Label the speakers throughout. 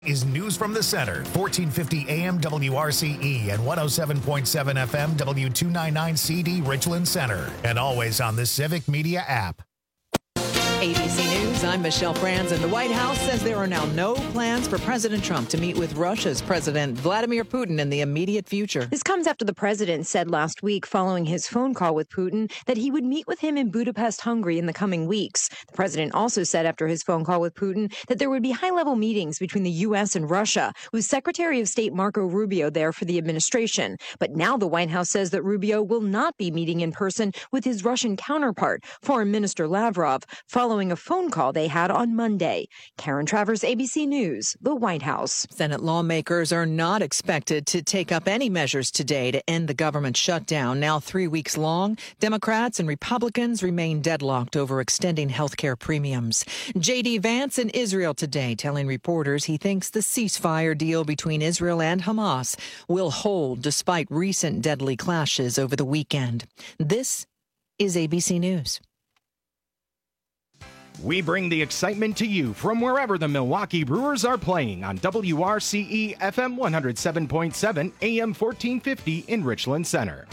Speaker 1: Is News from the Center, 1450 AM WRCE and 107.7 FM W299CD Richland Center, and always on the Civic Media app.
Speaker 2: ABC News, I'm Michelle Franz, and the White House says there are now no plans for President Trump to meet with Russia's President Vladimir Putin in the immediate future.
Speaker 3: This comes after the president said last week, following his phone call with Putin, that he would meet with him in Budapest, Hungary in the coming weeks. The president also said after his phone call with Putin that there would be high-level meetings between the U.S. and Russia, with Secretary of State Marco Rubio there for the administration. But now the White House says that Rubio will not be meeting in person with his Russian counterpart, Foreign Minister Lavrov, following a phone call they had on Monday. Karen Travers, ABC News, the White House.
Speaker 2: Senate lawmakers are not expected to take up any measures today to end the government shutdown. Now 3 weeks long, Democrats and Republicans remain deadlocked over extending health care premiums. J.D. Vance in Israel today telling reporters he thinks the ceasefire deal between Israel and Hamas will hold despite recent deadly clashes over the weekend. This is ABC News.
Speaker 4: We bring the excitement to you from wherever the Milwaukee Brewers are playing on WRCE FM 107.7 AM 1450 in Richland Center.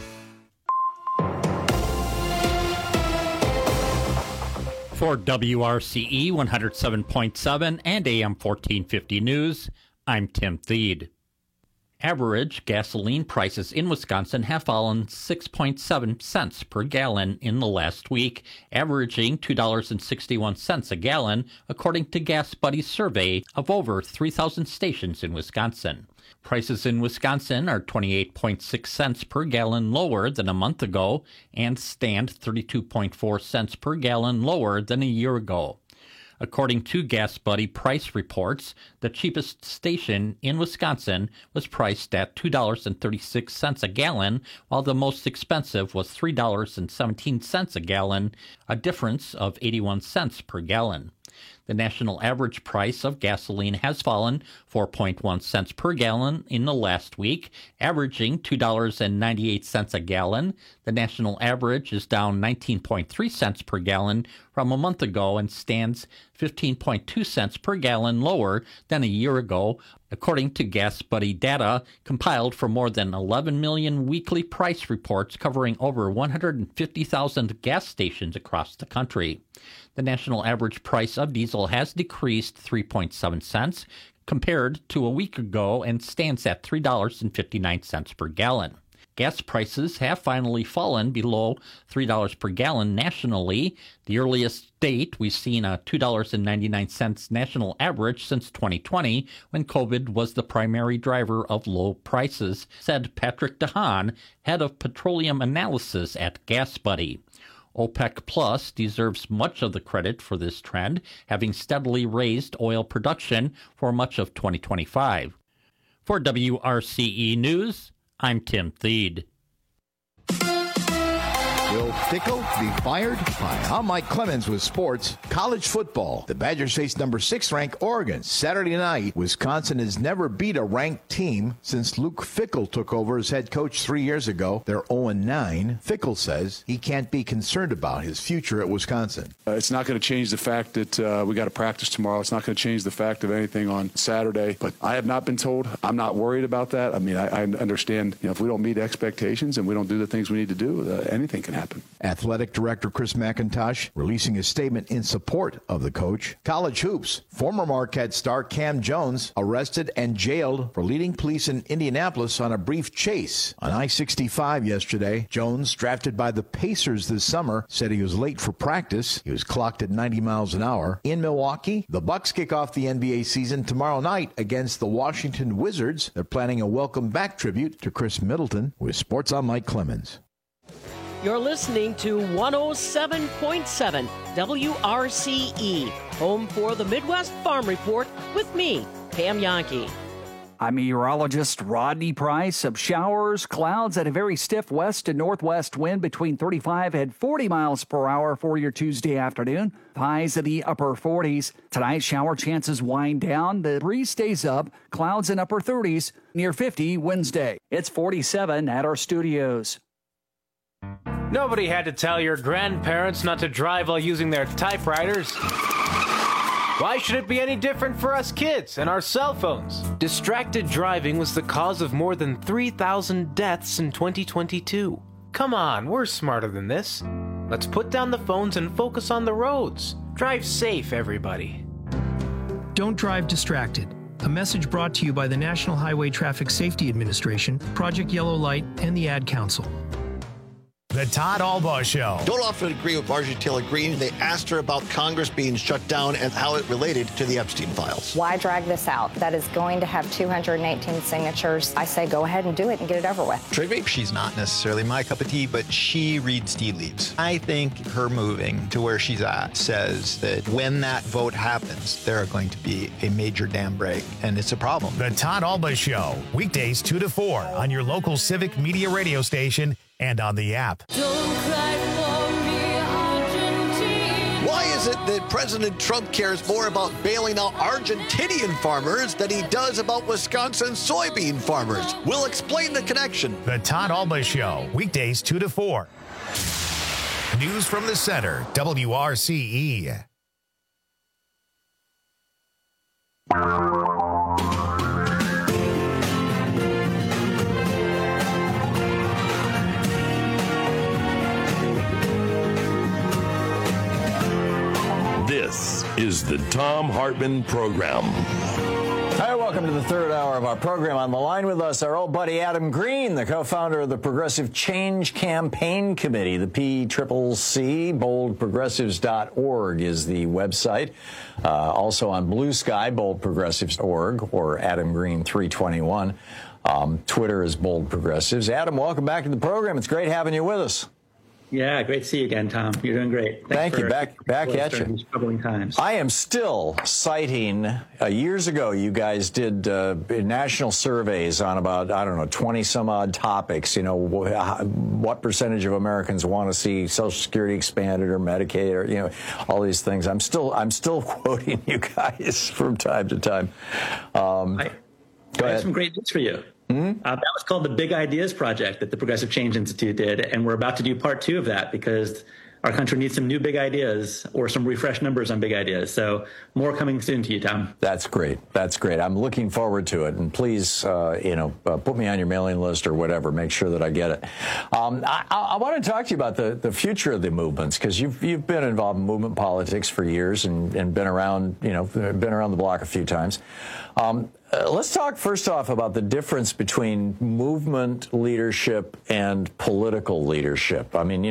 Speaker 5: For WRCE 107.7 and AM 1450 News, I'm Tim Thede. Average gasoline prices in Wisconsin have fallen 6.7 cents per gallon in the last week, averaging $2.61 a gallon, according to Gas Buddy's survey of over 3,000 stations in Wisconsin. Prices in Wisconsin are 28.6 cents per gallon lower than a month ago and stand 32.4 cents per gallon lower than a year ago. According to Gas Buddy price reports, the cheapest station in Wisconsin was priced at $2.36 a gallon, while the most expensive was $3.17 a gallon, a difference of 81 cents per gallon. The national average price of gasoline has fallen 4.1 cents per gallon in the last week, averaging $2.98 a gallon. The national average is down 19.3 cents per gallon from a month ago and stands 15.2 cents per gallon lower than a year ago, according to Gas Buddy data compiled for more than 11 million weekly price reports covering over 150,000 gas stations across the country. The national average price of diesel has decreased 3.7 cents compared to a week ago and stands at $3.59 per gallon. Gas prices have finally fallen below $3 per gallon nationally, the earliest date we've seen a $2.99 national average since 2020, when COVID was the primary driver of low prices, said Patrick DeHaan, head of petroleum analysis at Gas Buddy. OPEC Plus deserves much of the credit for this trend, having steadily raised oil production for much of 2025. For WRCE News, I'm Tim Thede.
Speaker 6: Will Fickell be fired? Hi, I'm Mike Clemens with sports. College football. The Badgers face number 6 ranked Oregon. Saturday night, Wisconsin has never beat a ranked team since Luke Fickell took over as head coach 3 years ago. They're 0-9. Fickell says he can't be concerned about his future at Wisconsin.
Speaker 7: It's not going to change the fact that we got to practice tomorrow. It's not going to change the fact of anything on Saturday. But I have not been told. I'm not worried about that. I mean, I understand, if we don't meet expectations and we don't do the things we need to do, anything can happen.
Speaker 6: Athletic Director Chris McIntosh releasing a statement in support of the coach. College hoops. Former Marquette star Cam Jones arrested and jailed for leading police in Indianapolis on a brief chase on I-65 yesterday. Jones, drafted by the Pacers this summer, said he was late for practice. He was clocked at 90 miles an hour. In Milwaukee, the Bucks kick off the NBA season tomorrow night against the Washington Wizards. They're planning a welcome back tribute to Chris Middleton. With sports, I'm Mike Clemens.
Speaker 8: You're listening to 107.7 WRCE, home for the Midwest Farm Report with me, Pam Yankee.
Speaker 9: I'm meteorologist Rodney Price. Of showers, clouds, and a very stiff west and northwest wind between 35 and 40 miles per hour for your Tuesday afternoon. Highs in the upper 40s. Tonight, shower chances wind down. The breeze stays up. Clouds in upper 30s. Near 50 Wednesday. It's 47 at our studios.
Speaker 10: Nobody had to tell your grandparents not to drive while using their typewriters. Why should it be any different for us kids and our cell phones? Distracted driving was the cause of more than 3,000 deaths in 2022. Come on, we're smarter than this. Let's put down the phones and focus on the roads. Drive safe, everybody.
Speaker 11: Don't drive distracted. A message brought to you by the National Highway Traffic Safety Administration, Project Yellow Light, and the Ad Council.
Speaker 1: The Todd Albaugh Show.
Speaker 12: Don't often agree with Marjorie Taylor Greene. They asked her about Congress being shut down and how it related to the Epstein files.
Speaker 13: Why drag this out? That is going to have 218 signatures. I say go ahead and do it and get it over with.
Speaker 14: Trigby, she's not necessarily my cup of tea, but she reads tea leaves. I think her moving to where she's at says that when that vote happens, there are going to be a major dam break, and it's a problem.
Speaker 1: The Todd Albaugh Show, weekdays 2 to 4 on your local Civic Media radio station and on the app.
Speaker 12: Why is it that President Trump cares more about bailing out Argentinian farmers than he does about Wisconsin soybean farmers? We'll explain the connection.
Speaker 1: The Todd Albaugh Show, weekdays 2 to 4. News from the center, WRCE.
Speaker 15: This is the Thom Hartmann Program.
Speaker 16: Hi, welcome to the third hour of our program. On the line with us, our old buddy Adam Green, the co-founder of the Progressive Change Campaign Committee, the PCCC. BoldProgressives.org is the website. Also on Blue Sky, BoldProgressives.org, or Adam Green 321. Twitter is Bold Progressives. Adam, welcome back to the program. It's great having you with us.
Speaker 17: Yeah, great to see you again, Tom. You're doing great.
Speaker 16: Thank you. Back at you.
Speaker 17: These troubling times.
Speaker 16: I am still citing, years ago, you guys did national surveys on about, 20 some odd topics. You know, what percentage of Americans want to see Social Security expanded or Medicaid or, all these things. I'm still quoting you guys from time to time.
Speaker 17: I have some great news for you. That was called the Big Ideas Project that the Progressive Change Institute did, and we're about to do part 2 of that because our country needs some new big ideas or some refreshed numbers on big ideas. So more coming soon to you, Tom.
Speaker 16: That's great. That's great. I'm looking forward to it. And please, put me on your mailing list or whatever. Make sure that I get it. I want to talk to you about the future of the movements, because you've been involved in movement politics for years and been around, been around the block a few times. Let's talk first off about the difference between movement leadership and political leadership. I mean,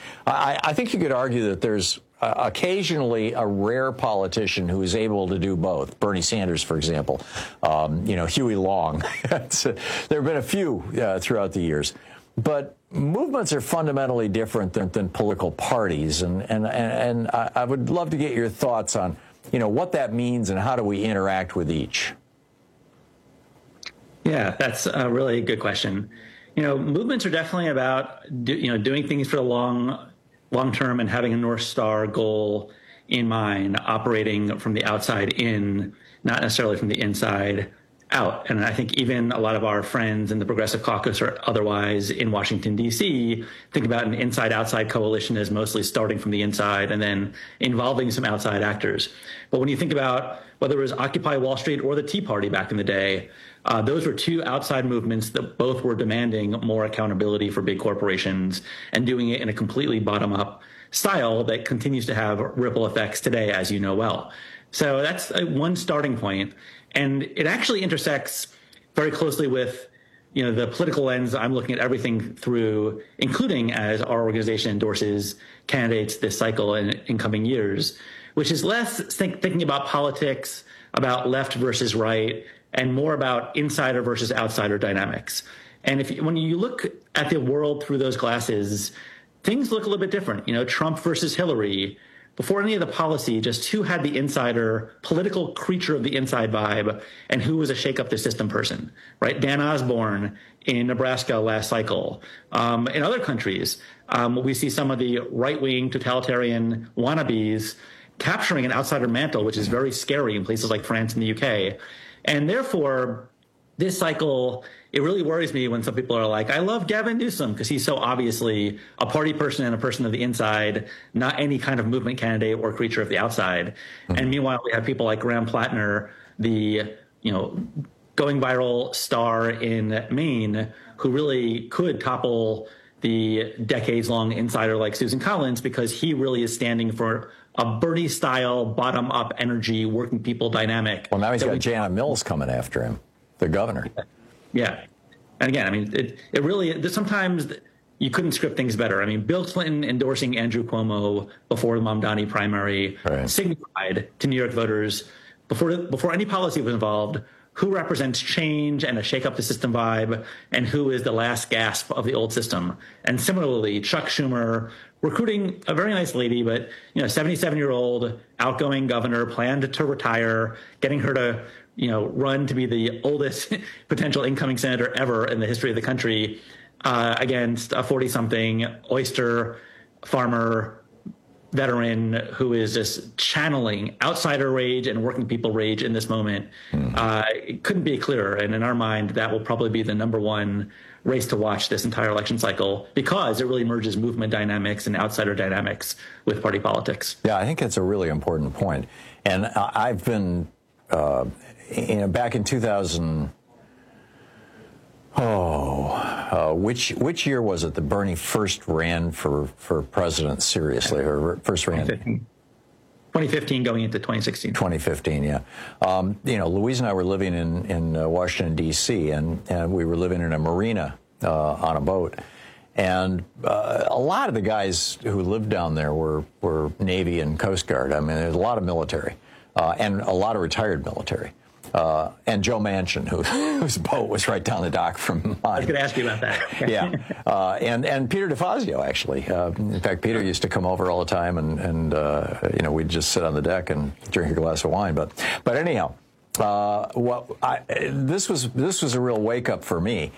Speaker 16: I think you could argue that there's occasionally a rare politician who is able to do both. Bernie Sanders, for example, Huey Long. There have been a few throughout the years. But movements are fundamentally different than political parties. And I would love to get your thoughts on, what that means and how do we interact with each.
Speaker 17: Yeah, that's a really good question. Movements are definitely about doing things for the long term and having a North Star goal in mind, operating from the outside in, not necessarily from the inside out. And I think even a lot of our friends in the Progressive Caucus or otherwise in Washington, D.C., think about an inside-outside coalition as mostly starting from the inside and then involving some outside actors. But when you think about whether it was Occupy Wall Street or the Tea Party back in the day, those were two outside movements that both were demanding more accountability for big corporations and doing it in a completely bottom-up style that continues to have ripple effects today, as you know well. So that's one starting point. And it actually intersects very closely with, the political lens I'm looking at everything through, including as our organization endorses candidates this cycle and in coming years, which is less thinking about politics, about left versus right, and more about insider versus outsider dynamics. And when you look at the world through those glasses, things look a little bit different. Trump versus Hillary. Before any of the policy, just who had the insider, political creature of the inside vibe, and who was a shake-up the system person, right? Dan Osborne in Nebraska last cycle. In other countries, we see some of the right-wing totalitarian wannabes capturing an outsider mantle, which is very scary in places like France and the UK. And therefore, this cycle, it really worries me when some people are like, I love Gavin Newsom because he's so obviously a party person and a person of the inside, not any kind of movement candidate or creature of the outside. Mm-hmm. And meanwhile, we have people like Graham Plattner, the, going viral star in Maine, who really could topple the decades-long insider like Susan Collins, because he really is standing for a Bernie-style, bottom-up energy, working people dynamic.
Speaker 16: Well, now he's got Janet Mills coming after him, the governor.
Speaker 17: Yeah. And again, I mean, it really, sometimes you couldn't script things better. I mean, Bill Clinton endorsing Andrew Cuomo before the Mamdani primary signified to New York voters, before any policy was involved, who represents change and a shake-up the system vibe, and who is the last gasp of the old system. And similarly, Chuck Schumer recruiting a very nice lady, but 77-year-old outgoing governor, planned to retire, getting her to run to be the oldest potential incoming senator ever in the history of the country against a 40-something oyster farmer veteran who is just channeling outsider rage and working people rage in this moment. It couldn't be clearer. And in our mind, that will probably be the number one race to watch this entire election cycle, because it really merges movement dynamics and outsider dynamics with party politics. Yeah,
Speaker 16: I think that's a really important point. And I've been, back in 2000, which year was it that Bernie first ran for president seriously, or first ran?
Speaker 17: 2015 going into 2016.
Speaker 16: 2015, yeah. Louise and I were living in Washington, D.C., and we were living in a marina on a boat. And a lot of the guys who lived down there were Navy and Coast Guard. I mean, there's a lot of military and a lot of retired military. And Joe Manchin, whose boat was right down the dock from mine.
Speaker 17: I was going to ask you about that.
Speaker 16: Yeah. And Peter DeFazio, actually. In fact, Peter used to come over all the time, and we'd just sit on the deck and drink a glass of wine. But anyhow, this was a real wake-up for me.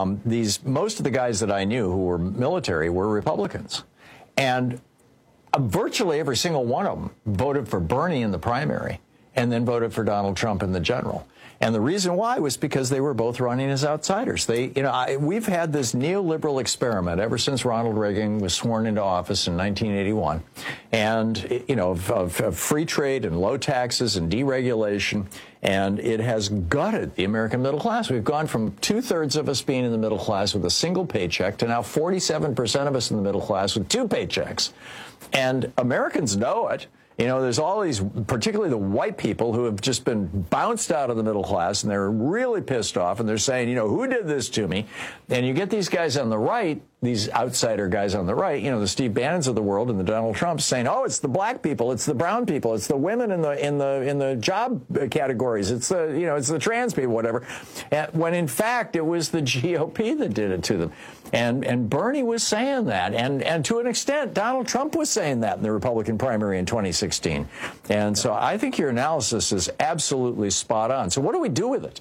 Speaker 16: Most of the guys that I knew who were military were Republicans. And virtually every single one of them voted for Bernie in the primary, and then voted for Donald Trump in the general. And the reason why was because they were both running as outsiders. We've had this neoliberal experiment ever since Ronald Reagan was sworn into office in 1981, and of free trade and low taxes and deregulation, and it has gutted the American middle class. We've gone from 2/3 of us being in the middle class with a single paycheck to now 47% of us in the middle class with 2 paychecks, and Americans know it. There's all these, particularly the white people, who have just been bounced out of the middle class, and they're really pissed off, and they're saying, who did this to me? And you get these guys on the right, these outsider guys on the right, the Steve Bannons of the world and the Donald Trumps, saying, oh, it's the black people, it's the brown people, it's the women in the job categories, it's the trans people, whatever. When in fact it was the GOP that did it to them. And Bernie was saying that, and to an extent, Donald Trump was saying that in the Republican primary in 2016. And so I think your analysis is absolutely spot on. So what do we do with it?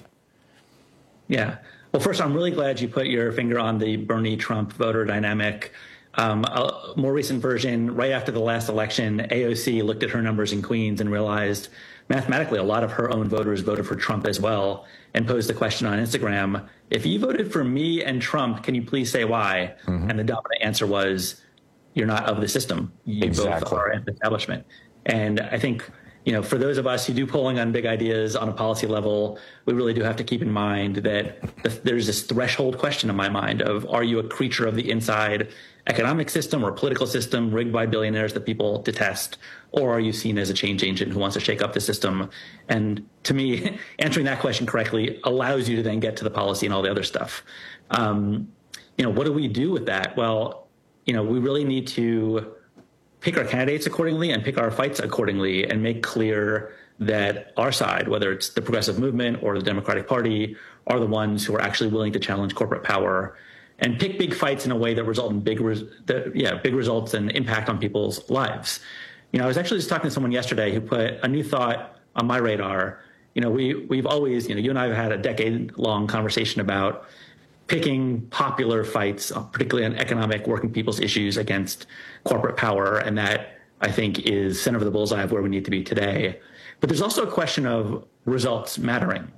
Speaker 17: Yeah. Well, first, I'm really glad you put your finger on the Bernie-Trump voter dynamic. A more recent version, right after the last election, AOC looked at her numbers in Queens and realized mathematically a lot of her own voters voted for Trump as well, and posed the question on Instagram, if you voted for me and Trump, can you please say why? Mm-hmm. And the dominant answer was, you're not of the system. You both are an establishment. And I think, for those of us who do polling on big ideas on a policy level, we really do have to keep in mind that there's this threshold question in my mind of, are you a creature of the inside economic system or political system rigged by billionaires that people detest, or are you seen as a change agent who wants to shake up the system? And to me, answering that question correctly allows you to then get to the policy and all the other stuff. What do we do with that? Well, we really need to pick our candidates accordingly and pick our fights accordingly, and make clear that our side, whether it's the progressive movement or the Democratic Party, are the ones who are actually willing to challenge corporate power, and pick big fights in a way that result in big results and impact on people's lives. I was actually just talking to someone yesterday who put a new thought on my radar. We've always, you and I have had a decade-long conversation about picking popular fights, particularly on economic working people's issues against corporate power. And that, I think, is center of the bullseye of where we need to be today. But there's also a question of results mattering.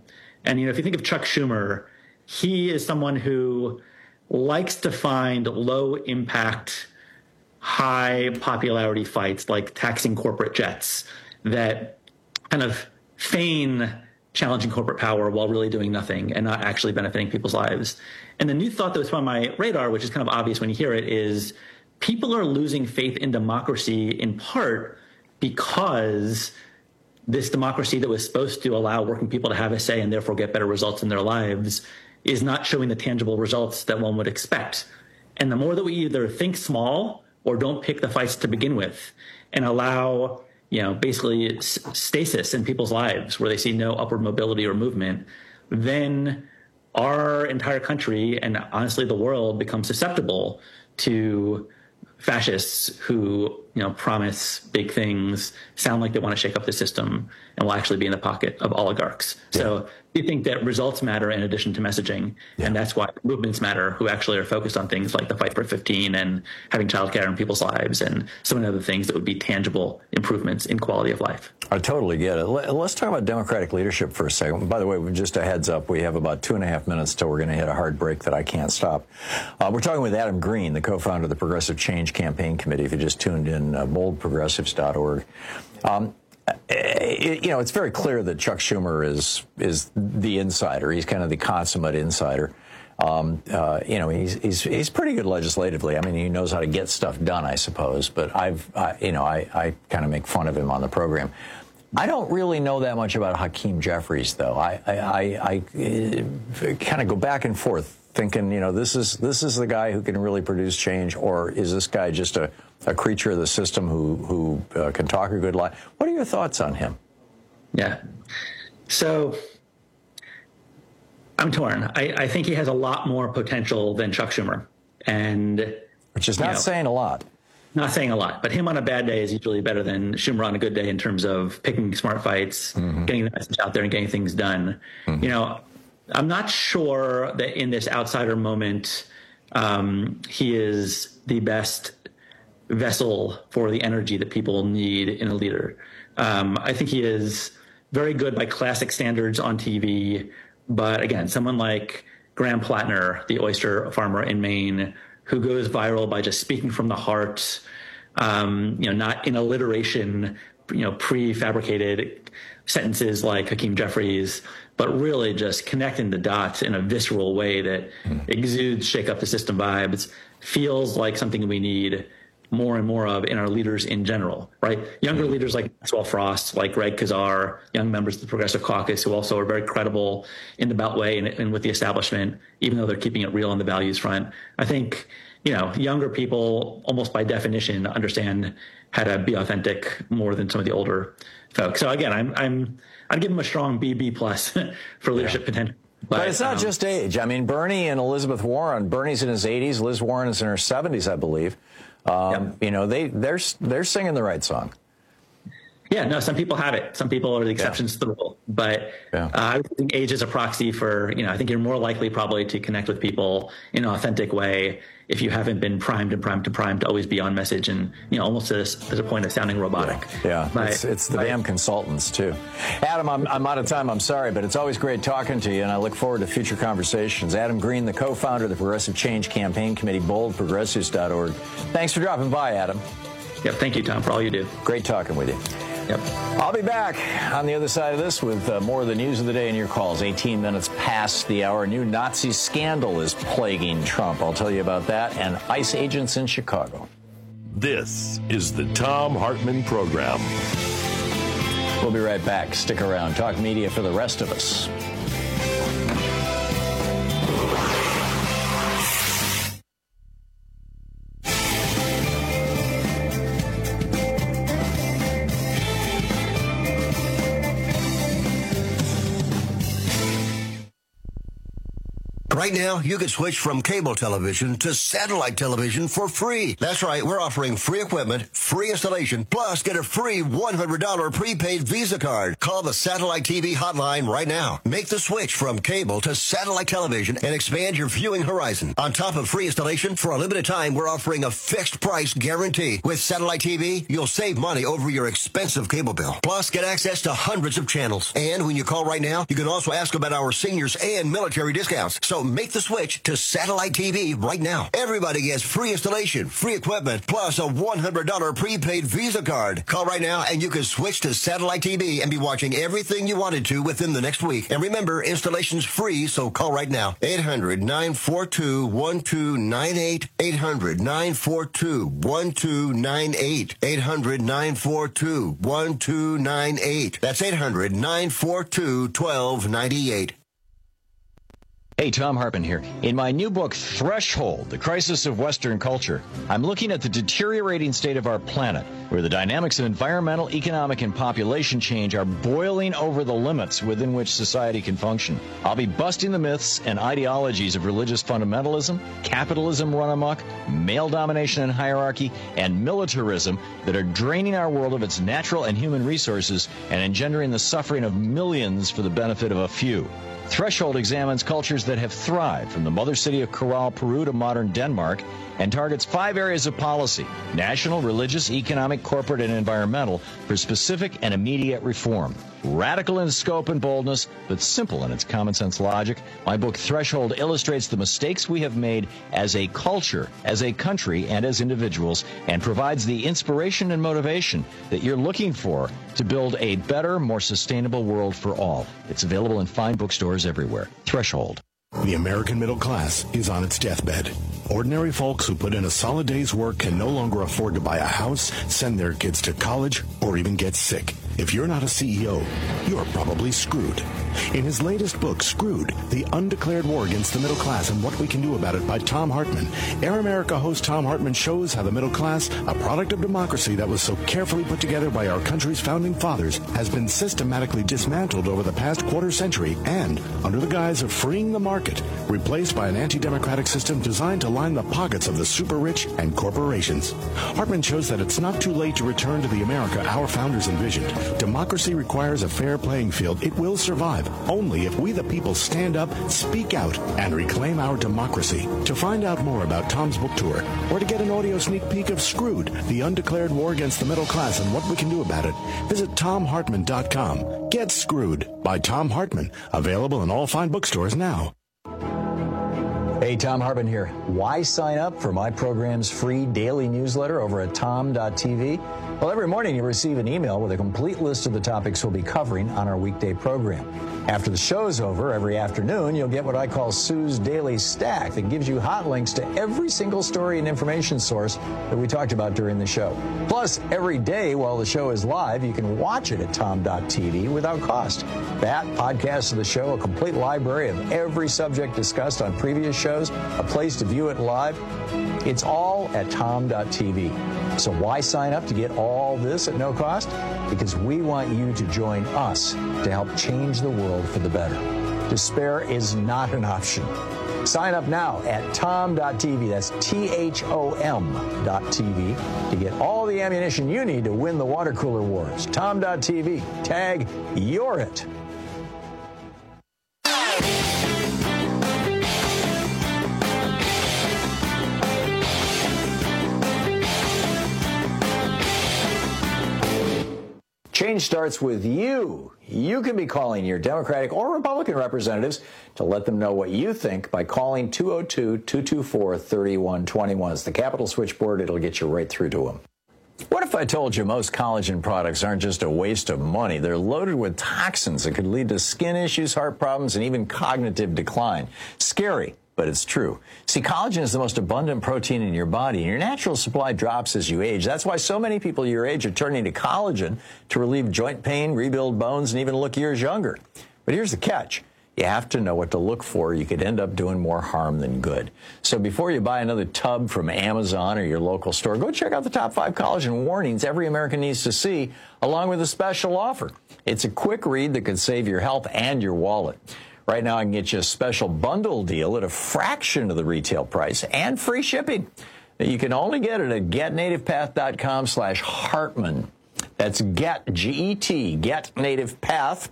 Speaker 17: And, if you think of Chuck Schumer, he is someone who likes to find low impact, high popularity fights like taxing corporate jets that kind of feign challenging corporate power while really doing nothing and not actually benefiting people's lives. And the new thought that was on my radar, which is kind of obvious when you hear it, is people are losing faith in democracy in part because this democracy that was supposed to allow working people to have a say and therefore get better results in their lives is not showing the tangible results that one would expect. And the more that we either think small or don't pick the fights to begin with and allow, basically stasis in people's lives where they see no upward mobility or movement, then our entire country and honestly the world becomes susceptible to fascists who, promise big things, sound like they want to shake up the system, and will actually be in the pocket of oligarchs. Yeah. So we think that results matter in addition to messaging. Yeah. And that's why movements matter, who actually are focused on things like the Fight for 15 and having childcare in people's lives and so many other things that would be tangible improvements in quality of life.
Speaker 16: I totally get it. Let's talk about Democratic leadership for a second. By the way, just a heads up, we have about 2.5 minutes till we're going to hit a hard break that I can't stop. We're talking with Adam Green, the co-founder of the Progressive Change Campaign Committee. If you just tuned in, boldprogressives.org. It's very clear that Chuck Schumer is the insider. He's kind of the consummate insider. He's pretty good legislatively. I mean, he knows how to get stuff done, I suppose. But I kind of make fun of him on the program. I don't really know that much about Hakeem Jeffries, though. I kind of go back and forth, thinking, this is the guy who can really produce change, or is this guy just a creature of the system who can talk a good lie? What are your thoughts on him?
Speaker 17: Yeah. So I'm torn. I think he has a lot more potential than Chuck Schumer.
Speaker 16: Which is not saying a lot.
Speaker 17: Not saying a lot, but him on a bad day is usually better than Schumer on a good day in terms of picking smart fights, getting the message out there and getting things done. I'm not sure that in this outsider moment, he is the best vessel for the energy that people need in a leader. I think he is very good by classic standards on TV. But again, someone like Graham Plattner, the oyster farmer in Maine, who goes viral by just speaking from the heart, not in alliteration, prefabricated sentences like Hakeem Jeffries, but really just connecting the dots in a visceral way that exudes shake up the system vibes, feels like something we need more and more of in our leaders in general, right? Younger leaders like Maxwell Frost, like Greg Kazar, young members of the Progressive Caucus who also are very credible in the Beltway and with the establishment, even though they're keeping it real on the values front. I think, younger people almost by definition understand how to be authentic more than some of the older folks. So again, I'd give them a strong BB plus for leadership potential.
Speaker 16: But it's not just age. I mean, Bernie and Elizabeth Warren, Bernie's in his 80s, Liz Warren is in her 70s, I believe. They're singing the right song.
Speaker 17: Yeah, no, some people have it. Some people are the exceptions to the rule. But I think age is a proxy for, I think you're more likely probably to connect with people in an authentic way if you haven't been primed to always be on message and, almost to the point of sounding robotic.
Speaker 16: Yeah, it's the damn consultants, too. Adam, I'm out of time. I'm sorry, but it's always great talking to you, and I look forward to future conversations. Adam Green, the co-founder of the Progressive Change Campaign Committee, boldprogressives.org. Thanks for dropping by, Adam.
Speaker 17: Yep, thank you, Tom, for all you do.
Speaker 16: Great talking with you.
Speaker 17: Yep.
Speaker 16: I'll be back on the other side of this with more of the news of the day and your calls. 18 minutes past the hour. New Nazi scandal is plaguing Trump. I'll tell you about that. And ICE agents in Chicago.
Speaker 15: This is the Thom Hartmann Program.
Speaker 16: We'll be right back. Stick around. Talk media for the rest of us.
Speaker 18: Right now, you can switch from cable television to satellite television for free. That's right, we're offering free equipment, free installation, plus get a free $100 prepaid Visa card. Call the Satellite TV hotline right now. Make the switch from cable to satellite television and expand your viewing horizon. On top of free installation, for a limited time, we're offering a fixed price guarantee. With Satellite TV, you'll save money over your expensive cable bill. Plus, get access to hundreds of channels. And when you call right now, you can also ask about our seniors and military discounts. So make the switch to Satellite TV right now. Everybody gets free installation, free equipment, plus a $100 prepaid Visa card. Call right now and you can switch to Satellite TV and be watching everything you wanted to within the next week. And remember, installation's free, so call right now. 800-942-1298. 800-942-1298. 800-942-1298. That's 800-942-1298.
Speaker 16: Hey, Tom Hartman here. In my new book, Threshold, The Crisis of Western Culture, I'm looking at the deteriorating state of our planet, where the dynamics of environmental, economic, and population change are boiling over the limits within which society can function. I'll be busting the myths and ideologies of religious fundamentalism, capitalism run amok, male domination and hierarchy, and militarism that are draining our world of its natural and human resources and engendering the suffering of millions for the benefit of a few. Threshold examines cultures that have thrived, from the mother city of Corral, Peru to modern Denmark, and targets 5 areas of policy: national, religious, economic, corporate, and environmental, for specific and immediate reform. Radical in scope and boldness, but simple in its common sense logic, my book Threshold illustrates the mistakes we have made as a culture, as a country, and as individuals, and provides the inspiration and motivation that you're looking for to build a better, more sustainable world for all. It's available in fine bookstores everywhere. Threshold.
Speaker 19: The American middle class is on its deathbed. Ordinary folks who put in a solid day's work can no longer afford to buy a house, send their kids to college, or even get sick. If you're not a CEO, you're probably screwed. In his latest book, Screwed, The Undeclared War Against the Middle Class and What We Can Do About It by Tom Hartman, Air America host Tom Hartman shows how the middle class, a product of democracy that was so carefully put together by our country's founding fathers, has been systematically dismantled over the past quarter century and, under the guise of freeing the market, replaced by an anti-democratic system designed to line the pockets of the super rich and corporations. Hartman shows that it's not too late to return to the America our founders envisioned. Democracy requires a fair playing field. It will survive only if we the people stand up, speak out, and reclaim our democracy. To find out more about Tom's book tour, or to get an audio sneak peek of Screwed, The Undeclared War Against the Middle Class and What We Can Do About It, visit TomHartman.com. Get Screwed by Tom Hartman. Available in all fine bookstores now.
Speaker 16: Hey, Tom Hartman here. Why sign up for my program's free daily newsletter over at tom.tv? Well, every morning you receive an email with a complete list of the topics we'll be covering on our weekday program. After the show's over, every afternoon, you'll get what I call Sue's Daily Stack that gives you hot links to every single story and information source that we talked about during the show. Plus, every day while the show is live, you can watch it at tom.tv without cost. That, podcasts of the show, a complete library of every subject discussed on previous shows, a place to view it live. It's all at tom.tv. So why sign up to get all this at no cost? Because we want you to join us to help change the world for the better. Despair is not an option. Sign up now at tom.tv, that's THOM.tv, to get all the ammunition you need to win the water cooler wars. Tom.tv, tag You're It. Change starts with you. You can be calling your Democratic or Republican representatives to let them know what you think by calling 202-224-3121. It's the Capitol switchboard. It'll get you right through to them. What if I told you most collagen products aren't just a waste of money? They're loaded with toxins that could lead to skin issues, heart problems, and even cognitive decline. Scary, but it's true. See, collagen is the most abundant protein in your body, and your natural supply drops as you age. That's why so many people your age are turning to collagen to relieve joint pain, rebuild bones, and even look years younger. But here's the catch. You have to know what to look for. You could end up doing more harm than good. So before you buy another tub from Amazon or your local store, go check out the top 5 collagen warnings every American needs to see, along with a special offer. It's a quick read that could save your health and your wallet. Right now, I can get you a special bundle deal at a fraction of the retail price and free shipping. You can only get it at getnativepath.com/Hartman. That's getnativepath,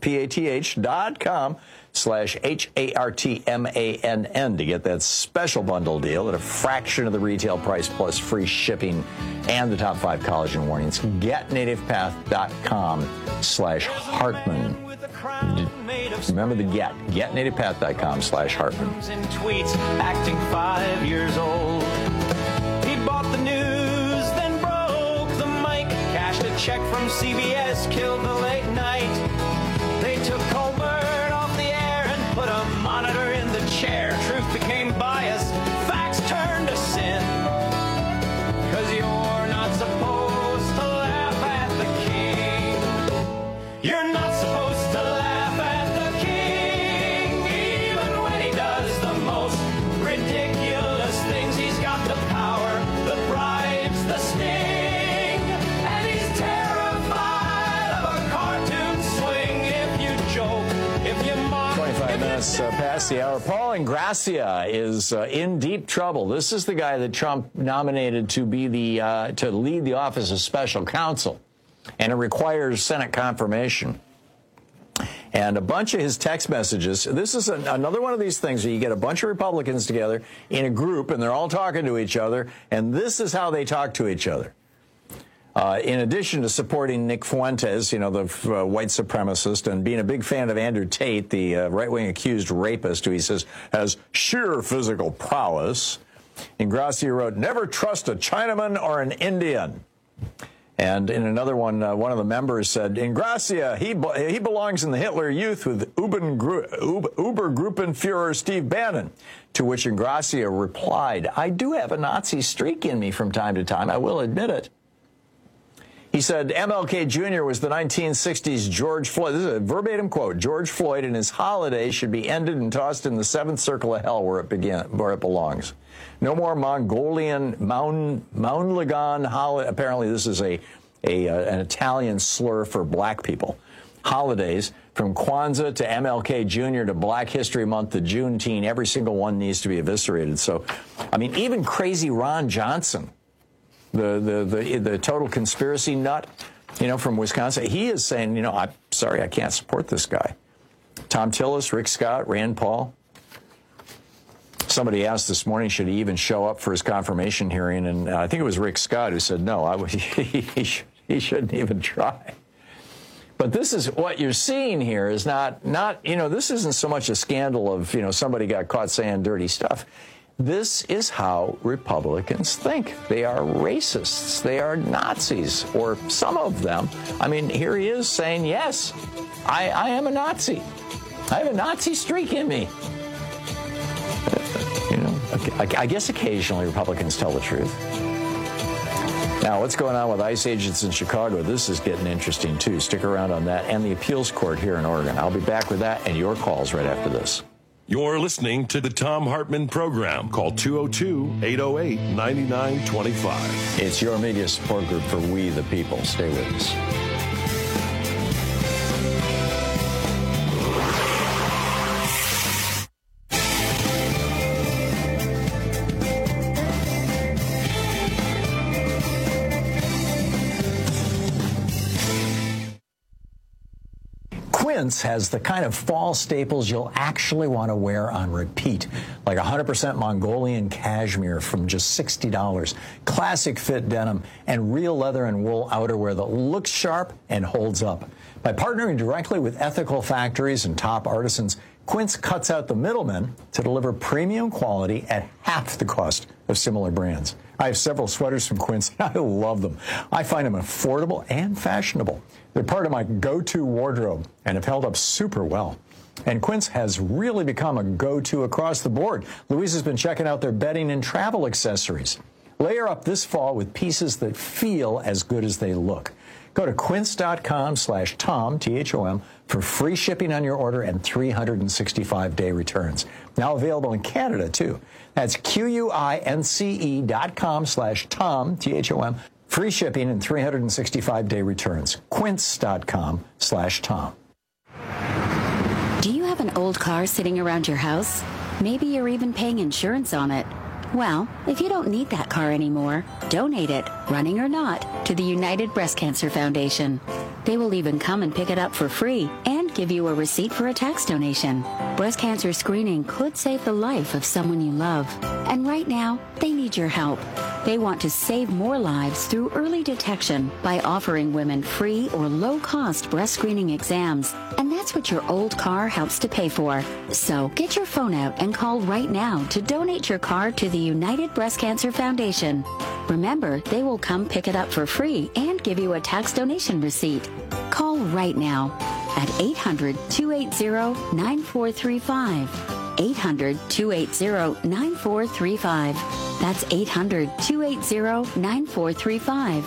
Speaker 16: PATH.com/HARTMANN to get that special bundle deal at a fraction of the retail price plus free shipping and the top 5 collagen warnings. Getnativepath.com/Hartman. Remember the getnativepath.com/Hartman.
Speaker 20: In tweets, acting 5 years old. He bought the news, then broke the mic, cashed a check from CBS, killed the late night. They took Colbert off the air and put a monitor in the chair. Truth became bias, facts turned to sin. 'Cause you're not supposed to laugh at the king. You're not supposed to laugh at the king, even when he does the most ridiculous things. He's got the power, the bribes, the sting, and he's terrified of a cartoon swing. If you joke, if you mock,
Speaker 16: 25 minutes past the hour. Paul Ingrassia is in deep trouble. This is the guy that Trump nominated to be to lead the office of special counsel, and it requires Senate confirmation. And a bunch of his text messages. This is another one of these things where you get a bunch of Republicans together in a group, and they're all talking to each other, and this is how they talk to each other. In addition to supporting Nick Fuentes, the white supremacist, and being a big fan of Andrew Tate, the right-wing accused rapist, who he says has sheer physical prowess, Ingrassia wrote, "Never trust a Chinaman or an Indian." And in another one, one of the members said, Ingrassia, he belongs in the Hitler Youth with Obergruppenführer Steve Bannon. To which Ingrassia replied, "I do have a Nazi streak in me from time to time, I will admit it." He said MLK Jr. was the 1960s George Floyd. This is a verbatim quote. George Floyd and his holiday should be ended and tossed in the 7th circle of hell where it belongs. No more Mongolian Maunlagan holiday. Apparently this is an Italian slur for black people. Holidays from Kwanzaa to MLK Jr. to Black History Month to Juneteenth. Every single one needs to be eviscerated. So, I mean, even crazy Ron Johnson, the total conspiracy nut, from Wisconsin, he is saying, I'm sorry, I can't support this guy. Tom Tillis, Rick Scott, Rand Paul. Somebody asked this morning, should he even show up for his confirmation hearing? And I think it was Rick Scott who said, no, he shouldn't even try. But this is what you're seeing here is not this isn't so much a scandal of, somebody got caught saying dirty stuff. This is how Republicans think. They are racists. They are Nazis, or some of them. I mean, here he is saying, yes, I am a Nazi. I have a Nazi streak in me. I guess occasionally Republicans tell the truth. Now, what's going on with ICE agents in Chicago? This is getting interesting, too. Stick around on that and the appeals court here in Oregon. I'll be back with that and your calls right after this.
Speaker 15: You're listening to the Thom Hartmann Program. Call 202-808-9925.
Speaker 16: It's your media support group for We the People. Stay with us. Quince has the kind of fall staples you'll actually want to wear on repeat, like 100% Mongolian cashmere from just $60, classic fit denim, and real leather and wool outerwear that looks sharp and holds up. By partnering directly with ethical factories and top artisans, Quince cuts out the middlemen to deliver premium quality at half the cost of similar brands. I have several sweaters from Quince, and I love them. I find them affordable and fashionable. They're part of my go-to wardrobe and have held up super well. And Quince has really become a go-to across the board. Louise has been checking out their bedding and travel accessories. Layer up this fall with pieces that feel as good as they look. Go to quince.com/Tom, T-H-O-M, for free shipping on your order and 365-day returns. Now available in Canada, too. That's QUINCE.com/Tom, T-H-O-M, free shipping and 365-day returns. Quince.com/Tom.
Speaker 21: Do you have have an old car sitting around your house? Maybe you're even paying insurance on it. Well, if you don't need that car anymore, donate it, running or not, to the United Breast Cancer Foundation. They will even come and pick it up for free and give you a receipt for a tax donation. Breast cancer screening could save the life of someone you love. And right now, they need your help. They want to save more lives through early detection by offering women free or low-cost breast screening exams. And that's what your old car helps to pay for. So get your phone out and call right now to donate your car to the United Breast Cancer Foundation. Remember, they will come pick it up for free and give you a tax donation receipt. Call right now at 800-280-9435. 800-280-9435. That's 800-280-9435.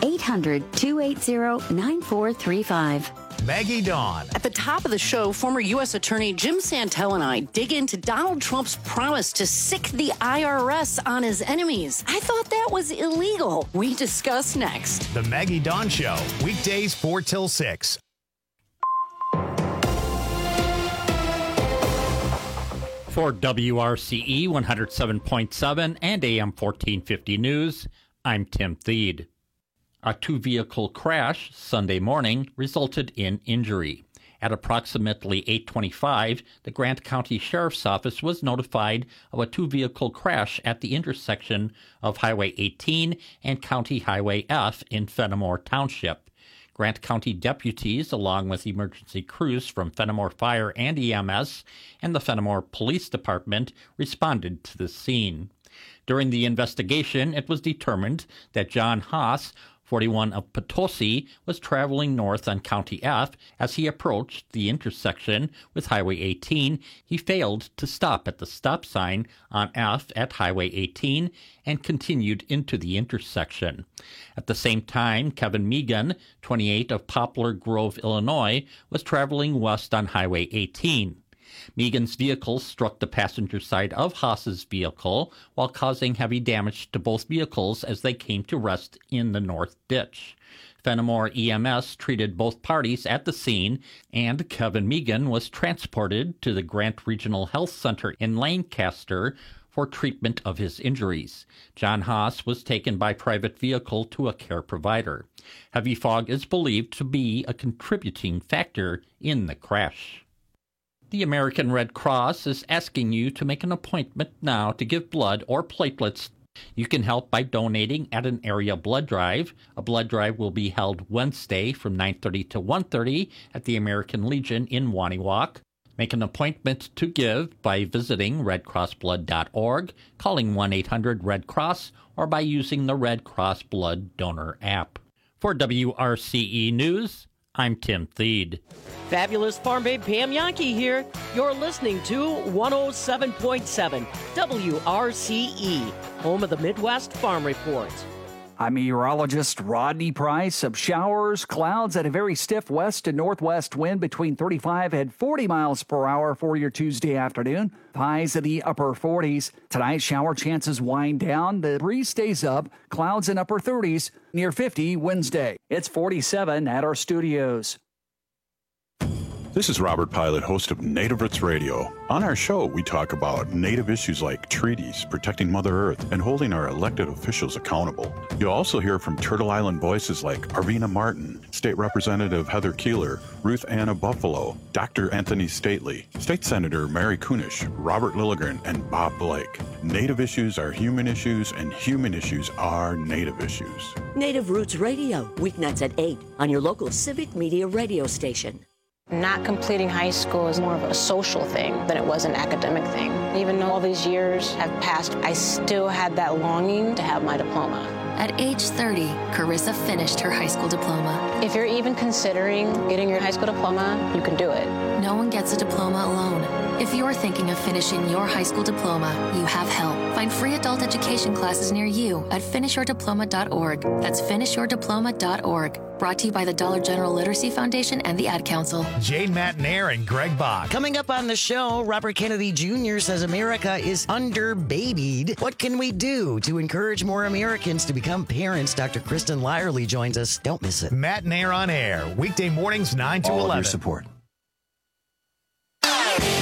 Speaker 21: 800-280-9435.
Speaker 1: Maggie Dawn.
Speaker 22: At the top of the show, former U.S. Attorney Jim Santel and I dig into Donald Trump's promise to sic the IRS on his enemies. I thought that was illegal. We discuss next.
Speaker 1: The Maggie Dawn Show, weekdays 4 till 6.
Speaker 5: For WRCE 107.7 and AM 1450 News, I'm Tim Thede. A two-vehicle crash Sunday morning resulted in injury. At approximately 8:25, the Grant County Sheriff's Office was notified of a two-vehicle crash at the intersection of Highway 18 and County Highway F in Fenimore Township. Grant County deputies, along with emergency crews from Fenimore Fire and EMS and the Fenimore Police Department, responded to the scene. During the investigation, it was determined that John Haas, 41 of Potosi, was traveling north on County F. As he approached the intersection with Highway 18, he failed to stop at the stop sign on F at Highway 18 and continued into the intersection. At the same time, Kevin Megan, 28 of Poplar Grove, Illinois, was traveling west on Highway 18. Megan's vehicle struck the passenger side of Haas's vehicle while causing heavy damage to both vehicles as they came to rest in the north ditch. Fenimore EMS treated both parties at the scene, and Kevin Megan was transported to the Grant Regional Health Center in Lancaster for treatment of his injuries. John Haas was taken by private vehicle to a care provider. Heavy fog is believed to be a contributing factor in the crash. The American Red Cross is asking you to make an appointment now to give blood or platelets. You can help by donating at an area blood drive. A blood drive will be held Wednesday from 9:30 to 1:30 at the American Legion in Waniwak. Make an appointment to give by visiting redcrossblood.org, calling 1-800-RED-CROSS, or by using the Red Cross Blood Donor app. For WRCE News, I'm Tim Thede.
Speaker 8: Fabulous Farm Babe Pam Yankee here. You're listening to 107.7 WRCE, home of the Midwest Farm Report.
Speaker 9: I'm meteorologist Rodney Price. Of showers, clouds, at a very stiff west and northwest wind between 35 and 40 miles per hour for your Tuesday afternoon. Highs in the upper 40s. Tonight, shower chances wind down. The breeze stays up. Clouds in upper 30s. Near 50 Wednesday. It's 47 at our studios.
Speaker 23: This is Robert Pilot, host of Native Roots Radio. On our show, we talk about Native issues like treaties, protecting Mother Earth, and holding our elected officials accountable. You'll also hear from Turtle Island voices like Arvina Martin, State Representative Heather Keeler, Ruth Anna Buffalo, Dr. Anthony Stately, State Senator Mary Kunish, Robert Lilligren, and Bob Blake. Native issues are human issues, and human issues are Native issues.
Speaker 24: Native Roots Radio, weeknights at 8 on your local civic media radio station.
Speaker 13: Not completing high school is more of a social thing than it was an academic thing. Even though all these years have passed, I still had that longing to have my diploma.
Speaker 25: At age 30, Carissa finished her high school diploma.
Speaker 13: If you're even considering getting your high school diploma, you can do it.
Speaker 25: No one gets a diploma alone. If you're thinking of finishing your high school diploma, you have help. Find free adult education classes near you at finishyourdiploma.org. That's finishyourdiploma.org. Brought to you by the Dollar General Literacy Foundation and the Ad Council.
Speaker 1: Jane Matanair and Greg Bach.
Speaker 26: Coming up on the show, Robert Kennedy Jr. says America is under-babied. What can we do to encourage more Americans to become parents? Dr. Kristen Lyerly joins us. Don't miss it.
Speaker 1: Matanair on air, weekday mornings 9 to 11.
Speaker 26: All of your support.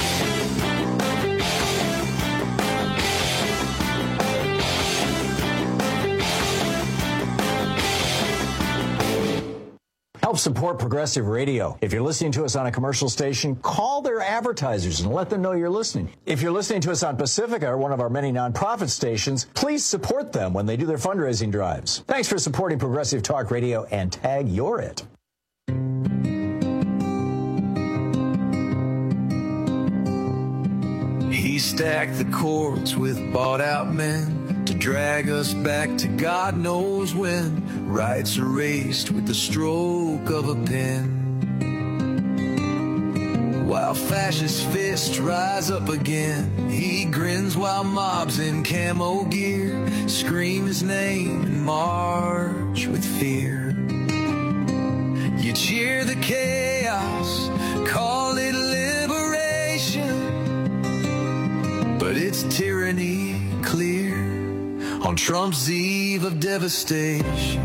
Speaker 16: Help support Progressive Radio. If you're listening to us on a commercial station, call their advertisers and let them know you're listening. If you're listening to us on Pacifica or one of our many nonprofit stations, please support them when they do their fundraising drives. Thanks for supporting Progressive Talk Radio and tag You're It.
Speaker 2: He stacked the courts with bought-out men to drag us back to God knows when. Rights erased with the stroke of a pen. While fascist fists rise up again, he grins while mobs in camo gear scream his name and march with fear. You cheer the chaos, call it liberation, but it's tyranny clear on Trump's eve of devastation.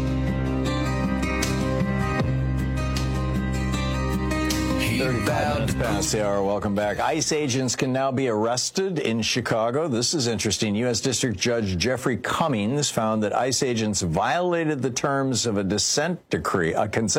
Speaker 16: 35 minutes past the hour. Welcome back. ICE agents can now be arrested in Chicago. This is interesting. U.S. District Judge Jeffrey Cummings found that ICE agents violated the terms of a consent decree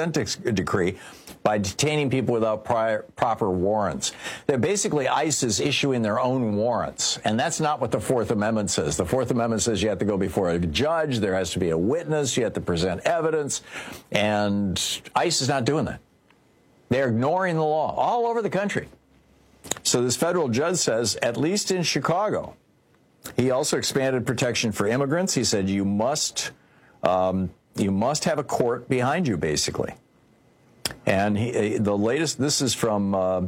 Speaker 16: by detaining people without proper warrants. They're basically, ICE is issuing their own warrants, and that's not what the Fourth Amendment says. The Fourth Amendment says you have to go before a judge, there has to be a witness, you have to present evidence, and ICE is not doing that. They're ignoring the law all over the country. So this federal judge says, at least in Chicago, he also expanded protection for immigrants. He said you must have a court behind you, basically. And the latest, this is from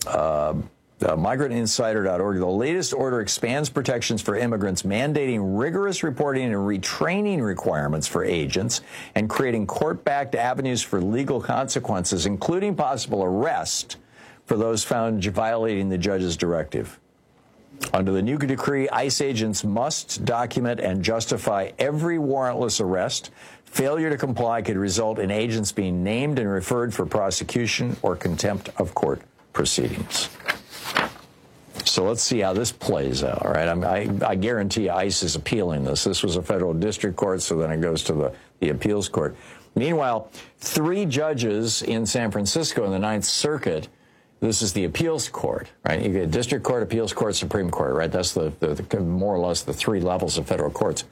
Speaker 16: migrantinsider.org. The latest order expands protections for immigrants, mandating rigorous reporting and retraining requirements for agents and creating court-backed avenues for legal consequences, including possible arrest for those found violating the judge's directive. Under the new decree, ICE agents must document and justify every warrantless arrest. Failure to comply could result in agents being named and referred for prosecution or contempt of court proceedings. So let's see how this plays out, all right? I guarantee ICE is appealing this. This was a federal district court, so then it goes to the appeals court. Meanwhile, 3 judges in San Francisco in the Ninth Circuit, this is the appeals court, right? You get district court, appeals court, Supreme Court, right? That's the more or less the 3 levels of federal courts.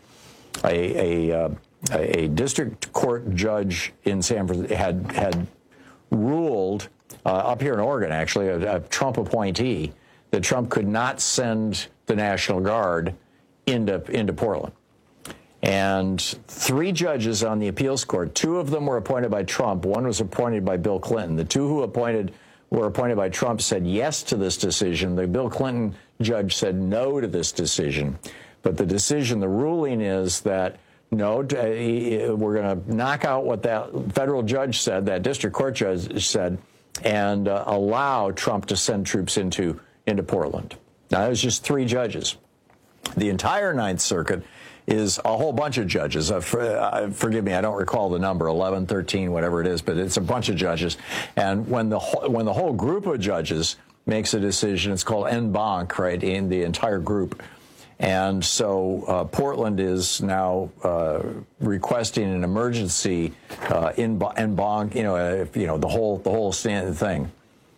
Speaker 16: A district court judge in San Francisco had ruled, up here in Oregon, actually, a Trump appointee, that Trump could not send the National Guard into Portland. And 3 judges on the appeals court, 2 of them were appointed by Trump, 1 was appointed by Bill Clinton. The 2 who were appointed by Trump said yes to this decision. The Bill Clinton judge said no to this decision. But the ruling is that no, we're going to knock out what that federal judge said, that district court judge said, and allow Trump to send troops into Portland. Now, it was just 3 judges. The entire Ninth Circuit is a whole bunch of judges. Forgive me, I don't recall the number, 11, 13, whatever it is, but it's a bunch of judges. And when the whole group of judges makes a decision, it's called en banc, right, in the entire group. And so Portland is now requesting an emergency en banc, the whole thing.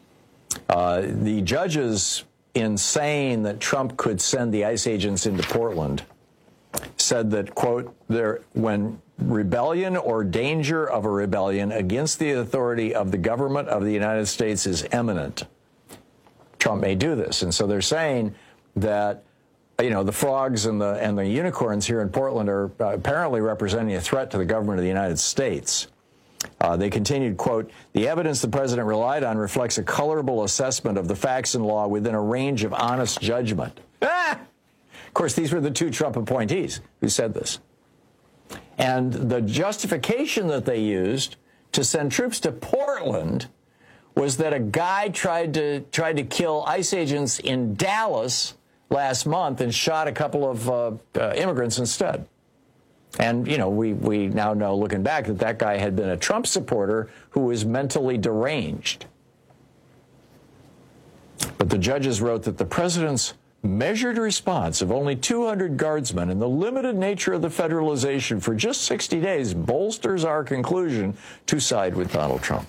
Speaker 16: The judges, in saying that Trump could send the ICE agents into Portland, said that, quote, when rebellion or danger of a rebellion against the authority of the government of the United States is imminent, Trump may do this. And so they're saying that, the frogs and the unicorns here in Portland are apparently representing a threat to the government of the United States. They continued, quote, the evidence the president relied on reflects a colorable assessment of the facts and law within a range of honest judgment. Of course, these were the 2 Trump appointees who said this. And the justification that they used to send troops to Portland was that a guy tried to kill ICE agents in Dallas last month and shot a couple of immigrants instead. And, we now know, looking back, that guy had been a Trump supporter who was mentally deranged. But the judges wrote that the president's measured response of only 200 guardsmen and the limited nature of the federalization for just 60 days bolsters our conclusion to side with Donald Trump.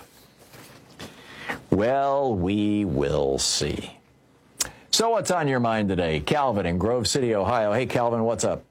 Speaker 16: Well, we will see. So what's on your mind today? Calvin in Grove City, Ohio. Hey, Calvin, what's up?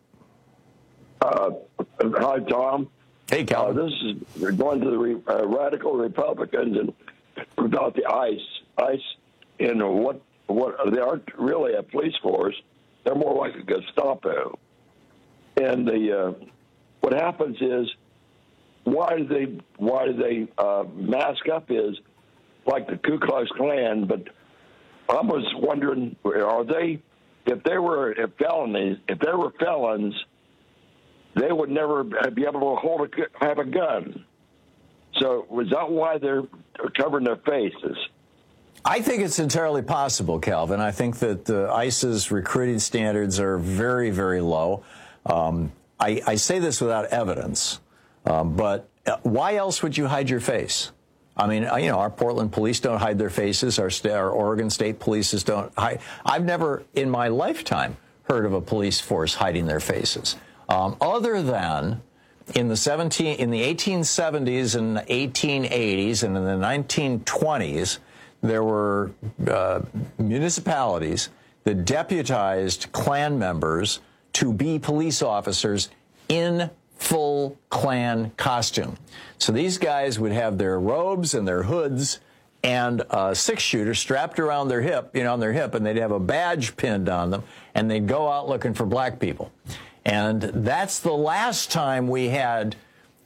Speaker 3: Hi, Tom.
Speaker 16: Hey, Calvin.
Speaker 3: We're going to the radical Republicans and about the ICE, and what they aren't really a police force. They're more like a Gestapo. And what happens is, why do they mask up is like the Ku Klux Klan? But I was wondering, if they were felons, they would never be able to have a gun. So was that why they're covering their faces?
Speaker 16: I think it's entirely possible, Calvin. I think that ICE's recruiting standards are very, very low. I say this without evidence, but why else would you hide your face? I mean, our Portland police don't hide their faces. Our Oregon State polices don't hide. I've never in my lifetime heard of a police force hiding their faces, other than in the 1870s and 1880s and in the 1920s, there were municipalities that deputized Klan members to be police officers in full Klan costume. So these guys would have their robes and their hoods and a six-shooter strapped around their hip, on their hip, and they'd have a badge pinned on them, and they'd go out looking for black people. And that's the last time we had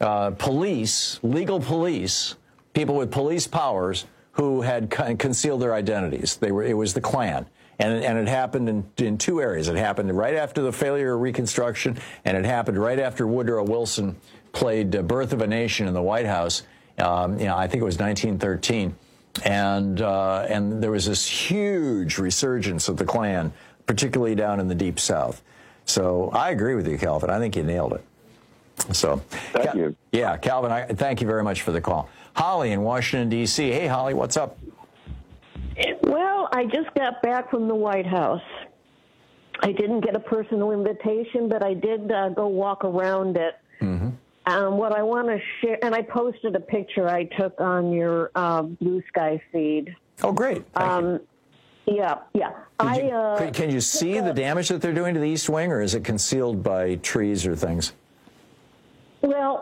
Speaker 16: legal police, people with police powers who had concealed their identities. It was the Klan. And it happened in two areas. It happened right after the failure of Reconstruction, and it happened right after Woodrow Wilson played Birth of a Nation in the White House. I think it was 1913. And there was this huge resurgence of the Klan, particularly down in the Deep South. So I agree with you, Calvin. I think you nailed it. So
Speaker 3: thank you.
Speaker 16: Yeah, Calvin, thank you very much for the call. Holly in Washington, D.C. Hey, Holly, what's up?
Speaker 4: Well, I just got back from the White House. I didn't get a personal invitation, but I did go walk around it. Mm-hmm. What I want to share, and I posted a picture I took on your Blue Sky feed.
Speaker 16: Oh, great. Thank you.
Speaker 4: Yeah.
Speaker 16: Can you see the damage that they're doing to the East Wing, or is it concealed by trees or things?
Speaker 4: Well,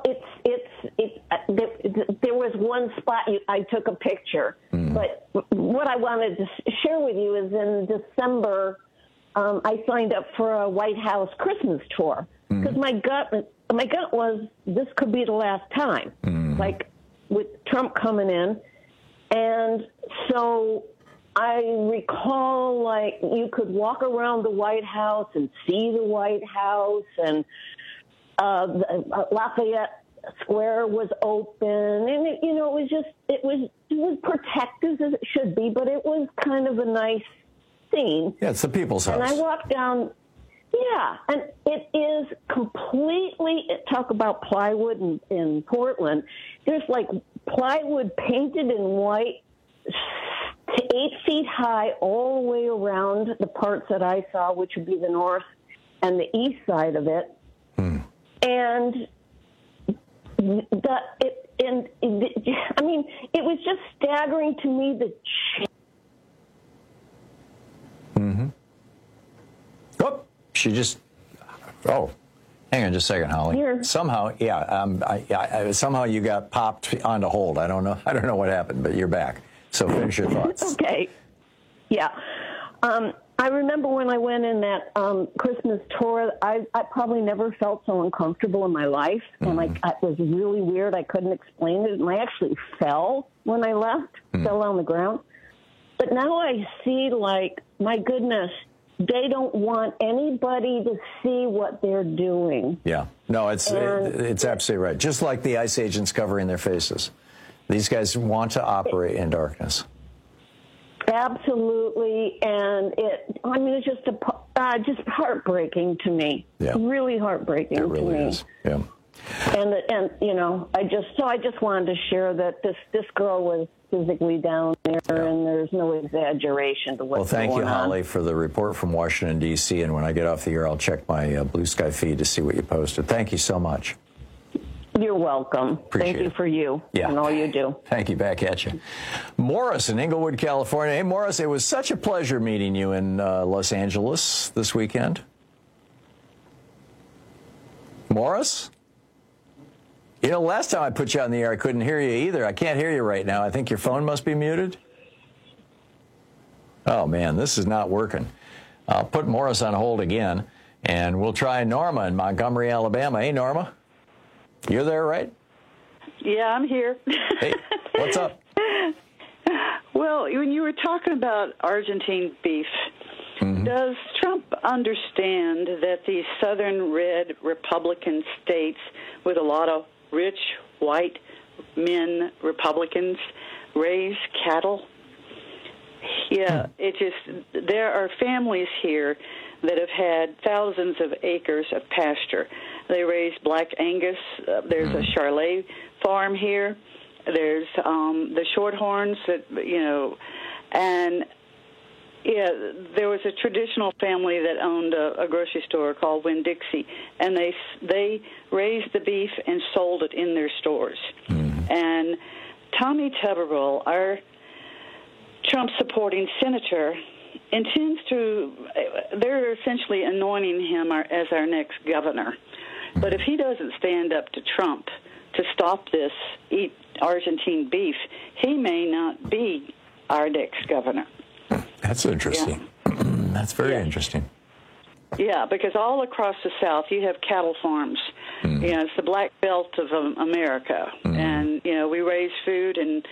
Speaker 4: there was one spot I took a picture, but what I wanted to share with you is in December, I signed up for a White House Christmas tour because my gut was this could be the last time, like with Trump coming in, and so I recall like you could walk around the White House and see the White House and. Lafayette Square was open, and it was protected as it should be, but it was kind of a nice scene.
Speaker 16: Yeah, it's the people's house.
Speaker 4: And I walked down, and it is completely, talk about plywood in Portland. There's like plywood painted in white, 8 feet high, all the way around the parts that I saw, which would be the north and the east side of it. And it was just staggering to me the
Speaker 16: hang on just a second, Holly.
Speaker 4: Here.
Speaker 16: Somehow, somehow you got popped onto hold. I don't know what happened, but you're back. So finish your thoughts.
Speaker 4: Okay. Yeah. I remember when I went in that Christmas tour, I probably never felt so uncomfortable in my life. And it was really weird. I couldn't explain it. And I actually fell when I left, fell on the ground. But now I see, like, my goodness, they don't want anybody to see what they're doing.
Speaker 16: Yeah. No, it's absolutely right. Just like the ICE agents covering their faces. These guys want to operate in darkness.
Speaker 4: Absolutely, and it's just just heartbreaking to me.
Speaker 16: Yeah.
Speaker 4: Really heartbreaking
Speaker 16: it really
Speaker 4: to me.
Speaker 16: Is. Yeah.
Speaker 4: And you know, I just wanted to share that this girl was physically down there, and there's no exaggeration to what's going on.
Speaker 16: Well, thank you, Holly, for the report from Washington, D.C., and when I get off the air, I'll check my Blue Sky feed to see what you posted. Thank you so much.
Speaker 4: You're welcome.
Speaker 16: Appreciate
Speaker 4: Thank you
Speaker 16: it.
Speaker 4: for you and all you do.
Speaker 16: Thank you. Back at you. Morris in Inglewood, California. Hey, Morris, it was such a pleasure meeting you in Los Angeles this weekend. Morris? You know, last time I put you on the air, I couldn't hear you either. I can't hear you right now. I think your phone must be muted. Oh, man, this is not working. I'll put Morris on hold again, and we'll try Norma in Montgomery, Alabama. Hey, Norma. You're there, right?
Speaker 6: Yeah, I'm here.
Speaker 16: Hey, what's up?
Speaker 6: Well, when you were talking about Argentine beef, does Trump understand that these southern red Republican states with a lot of rich white men Republicans raise cattle? Yeah, there are families here that have had thousands of acres of pasture. They raise Black Angus. There's a Charolais farm here. There's the Shorthorns that, you know, and yeah, there was a traditional family that owned a grocery store called Winn-Dixie, and they raised the beef and sold it in their stores. And Tommy Tuberville, our Trump-supporting senator, intends to, they're essentially anointing him as our next governor. But if he doesn't stand up to Trump to stop this eat Argentine beef, he may not be our next governor.
Speaker 16: That's interesting. Yeah. That's very interesting.
Speaker 6: Yeah, because all across the South you have cattle farms. You know, it's the Black Belt of America. And, you know, we raise food, and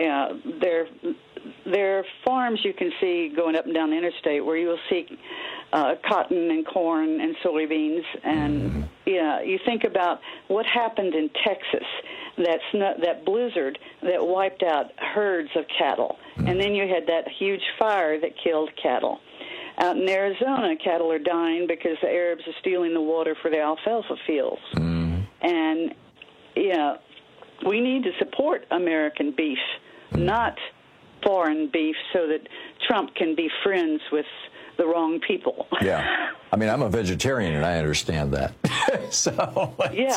Speaker 6: there are farms you can see going up and down the interstate where you will see cotton and corn and soybeans. And, yeah, you think about what happened in Texas, that blizzard that wiped out herds of cattle. And then you had that huge fire that killed cattle. Out in Arizona, cattle are dying because the Arabs are stealing the water for the alfalfa fields. And, yeah, we need to support American beef, not foreign beef, so that Trump can be friends with the wrong people.
Speaker 16: Yeah. I mean, I'm a vegetarian, and I understand that. So,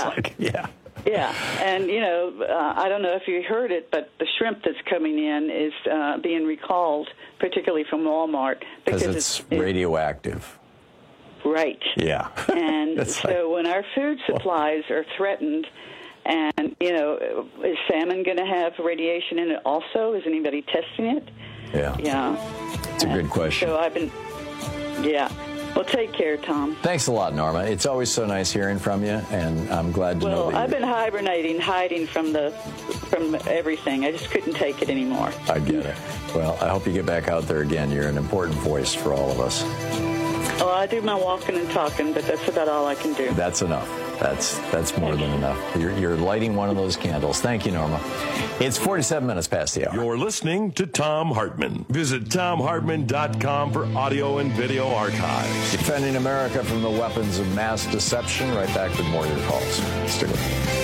Speaker 6: Yeah, and, you know, I don't know if you heard it, but the shrimp that's coming in is being recalled, particularly from Walmart.
Speaker 16: Because it's radioactive.
Speaker 6: Right.
Speaker 16: Yeah.
Speaker 6: And so when our food supplies are threatened, and, you know, is salmon going to have radiation in it also? Is anybody testing it?
Speaker 16: Yeah.
Speaker 6: Yeah.
Speaker 16: It's a good question.
Speaker 6: So I've been, Well, take care, Tom.
Speaker 16: Thanks a lot, Norma. It's always so nice hearing from you, and I'm glad to know that
Speaker 6: Well, I've been hiding from everything. I just couldn't take it anymore.
Speaker 16: I get it. Well, I hope you get back out there again. You're an important voice for all of us.
Speaker 6: Well, I do my walking and talking, but that's about all I can do.
Speaker 16: That's enough. That's more than enough. You're lighting one of those candles. Thank you, Norma. It's 47 minutes past the hour.
Speaker 15: You're listening to Tom Hartman. Visit TomHartman.com for audio and video archives.
Speaker 16: Defending America from the weapons of mass deception. Right back with more of your calls. Stick with me.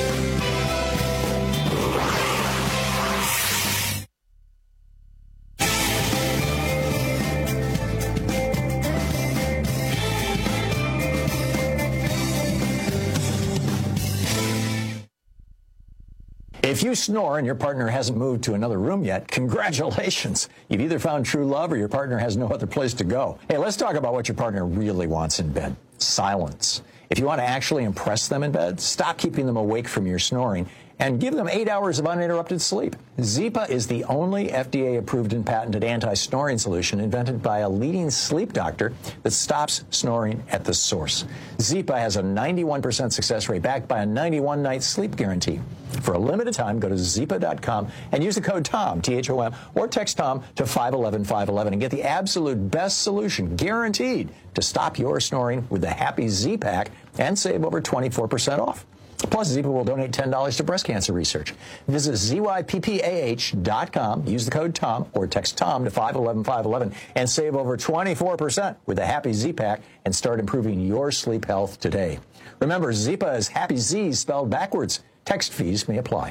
Speaker 16: If you snore and your partner hasn't moved to another room yet, congratulations. You've either found true love or your partner has no other place to go. Hey, let's talk about what your partner really wants in bed. Silence. If you want to actually impress them in bed, stop keeping them awake from your snoring and give them 8 hours of uninterrupted sleep. Zipa is the only FDA-approved and patented anti-snoring solution invented by a leading sleep doctor that stops snoring at the source. Zipa has a 91% success rate backed by a 91-night sleep guarantee. For a limited time, go to Zipa.com and use the code TOM, T-H-O-M, or text TOM to 511-511 and get the absolute best solution, guaranteed, to stop your snoring with the Happy Z-Pack and save over 24% off. Plus, Zipa will donate $10 to breast cancer research. Visit ZYPPAH.com, use the code TOM, or text TOM to 511-511 and save over 24% with the Happy Z Pack and start improving your sleep health today. Remember, Zipa is Happy Z spelled backwards. Text fees may apply.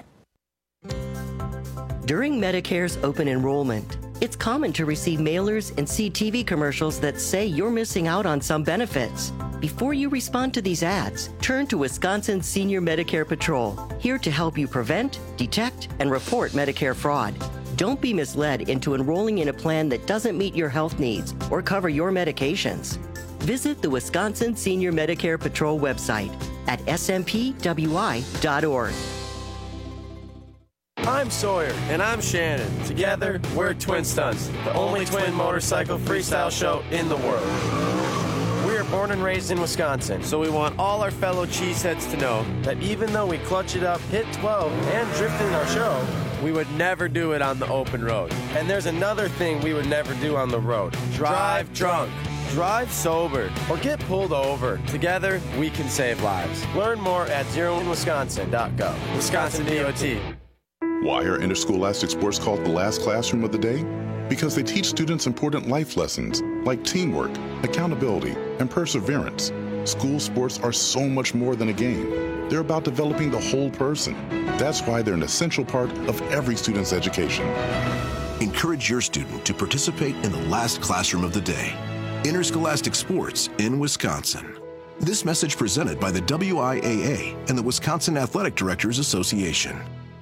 Speaker 7: During Medicare's open enrollment, it's common to receive mailers and see TV commercials that say you're missing out on some benefits. Before you respond to these ads, turn to Wisconsin Senior Medicare Patrol, here to help you prevent, detect, and report Medicare fraud. Don't be misled into enrolling in a plan that doesn't meet your health needs or cover your medications. Visit the Wisconsin Senior Medicare Patrol website at smpwi.org.
Speaker 10: I'm Sawyer. And I'm Shannon. Together, we're Twin Stunts, the only twin motorcycle freestyle show in the world. We are born and raised in Wisconsin, so we want all our fellow cheeseheads to know that even though we clutch it up, hit 12, and drift in our show, we would never do it on the open road. And there's another thing we would never do on the road. Drive drunk. Drive sober or get pulled over. Together, we can save lives. Learn more at zeroinwisconsin.gov. Wisconsin DOT.
Speaker 23: Why are interscholastic sports called the last classroom of the day? Because they teach students important life lessons like teamwork, accountability, and perseverance. School sports are so much more than a game. They're about developing the whole person. That's why they're an essential part of every student's education.
Speaker 11: Encourage your student to participate in the last classroom of the day. Interscholastic sports in Wisconsin. This message presented by the WIAA and the Wisconsin Athletic Directors Association.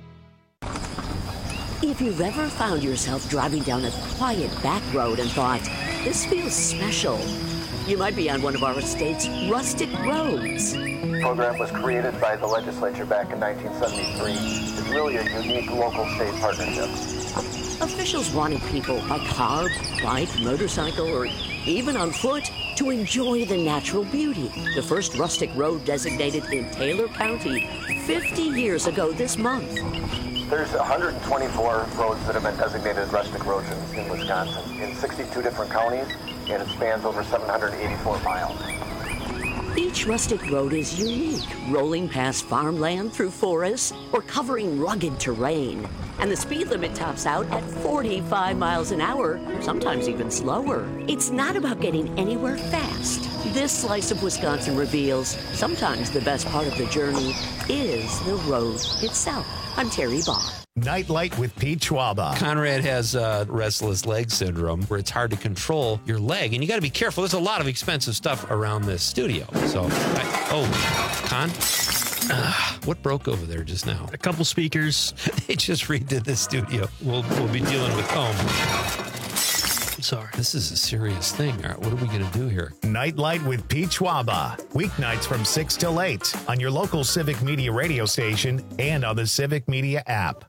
Speaker 24: If you've ever found yourself driving down a quiet back road and thought, this feels special, you might be on one of our state's rustic roads.
Speaker 12: The program was created by the legislature back in 1973. It's really a unique local state partnership.
Speaker 24: Officials wanted people by car, bike, motorcycle, or even on foot to enjoy the natural beauty. The first rustic road designated in Taylor County 50 years ago this month.
Speaker 12: There's 124 roads that have been designated rustic roads in Wisconsin in 62 different counties, and it spans over 784 miles.
Speaker 24: Each rustic road is unique, rolling past farmland through forests or covering rugged terrain. And the speed limit tops out at 45 miles an hour, sometimes even slower. It's not about getting anywhere fast. This slice of Wisconsin reveals sometimes the best part of the journey is the road itself. I'm Terry Bach.
Speaker 1: Nightlight with Pete Schwaba.
Speaker 14: Conrad has restless leg syndrome where it's hard to control your leg, and you got to be careful. There's a lot of expensive stuff around this studio. So, Con? What broke over there just now?
Speaker 17: A couple speakers.
Speaker 14: They just redid the studio. We'll be dealing with
Speaker 17: Sorry.
Speaker 14: This is a serious thing. All right, what are we going to do here?
Speaker 1: Nightlight with Pete Schwaba. Weeknights from 6 till 8 on your local Civic Media radio station and on the Civic Media app.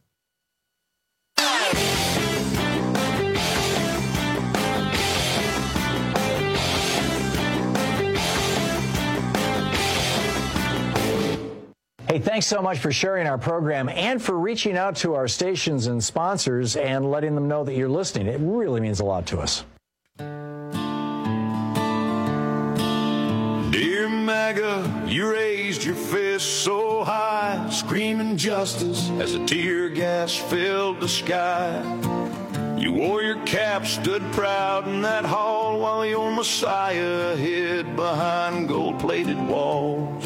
Speaker 16: Hey, thanks so much for sharing our program and for reaching out to our stations and sponsors and letting them know that you're listening. It really means a lot to us.
Speaker 27: Dear MAGA, you raised your fist so high, screaming justice as the tear gas filled the sky. You wore your cap, stood proud in that hall while your Messiah hid behind gold-plated walls.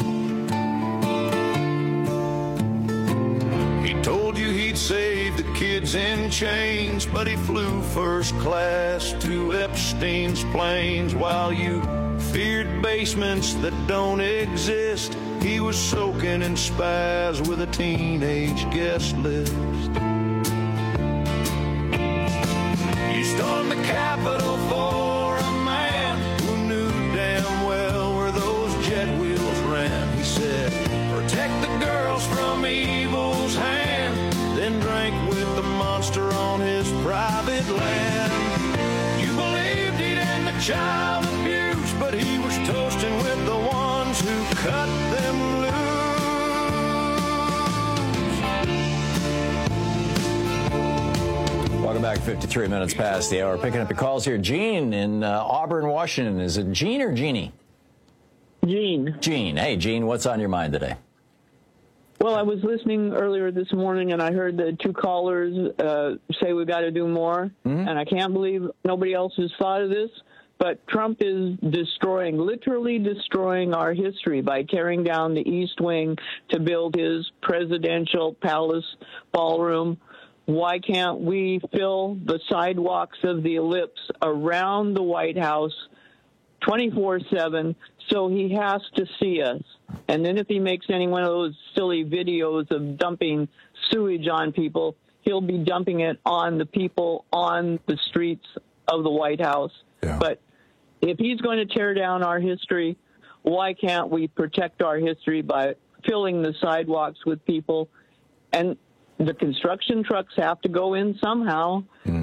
Speaker 27: He told you he'd save the kids in chains, but he flew first class to Epstein's planes. While you feared basements that don't exist, he was soaking in spaz with a teenage guest list. You stormed the Capitol for a man who knew damn well where those jet wheels ran. He said, protect the girls from evil's hand, then drank with the monster on his private land. You believed he'd end the child abuse, but he was toasting with the ones who cut them loose.
Speaker 16: Welcome back. 53 minutes past the hour. Picking up your calls here. Gene in Auburn, Washington. Is it Gene or Jeannie?
Speaker 28: Gene.
Speaker 16: Gene. Hey, Gene, what's on your mind today?
Speaker 5: Well, I was listening earlier this morning, and I heard the two callers say we got to do more, and I can't believe nobody else has thought of this, but Trump is literally destroying our history by tearing down the East Wing to build his presidential palace ballroom. Why can't we fill the sidewalks of the ellipse around the White House 24/7 so he has to see us? And then if he makes any one of those silly videos of dumping sewage on people, he'll be dumping it on the people on the streets of the White House. Yeah. But if he's going to tear down our history, why can't we protect our history by filling the sidewalks with people? And the construction trucks have to go in somehow.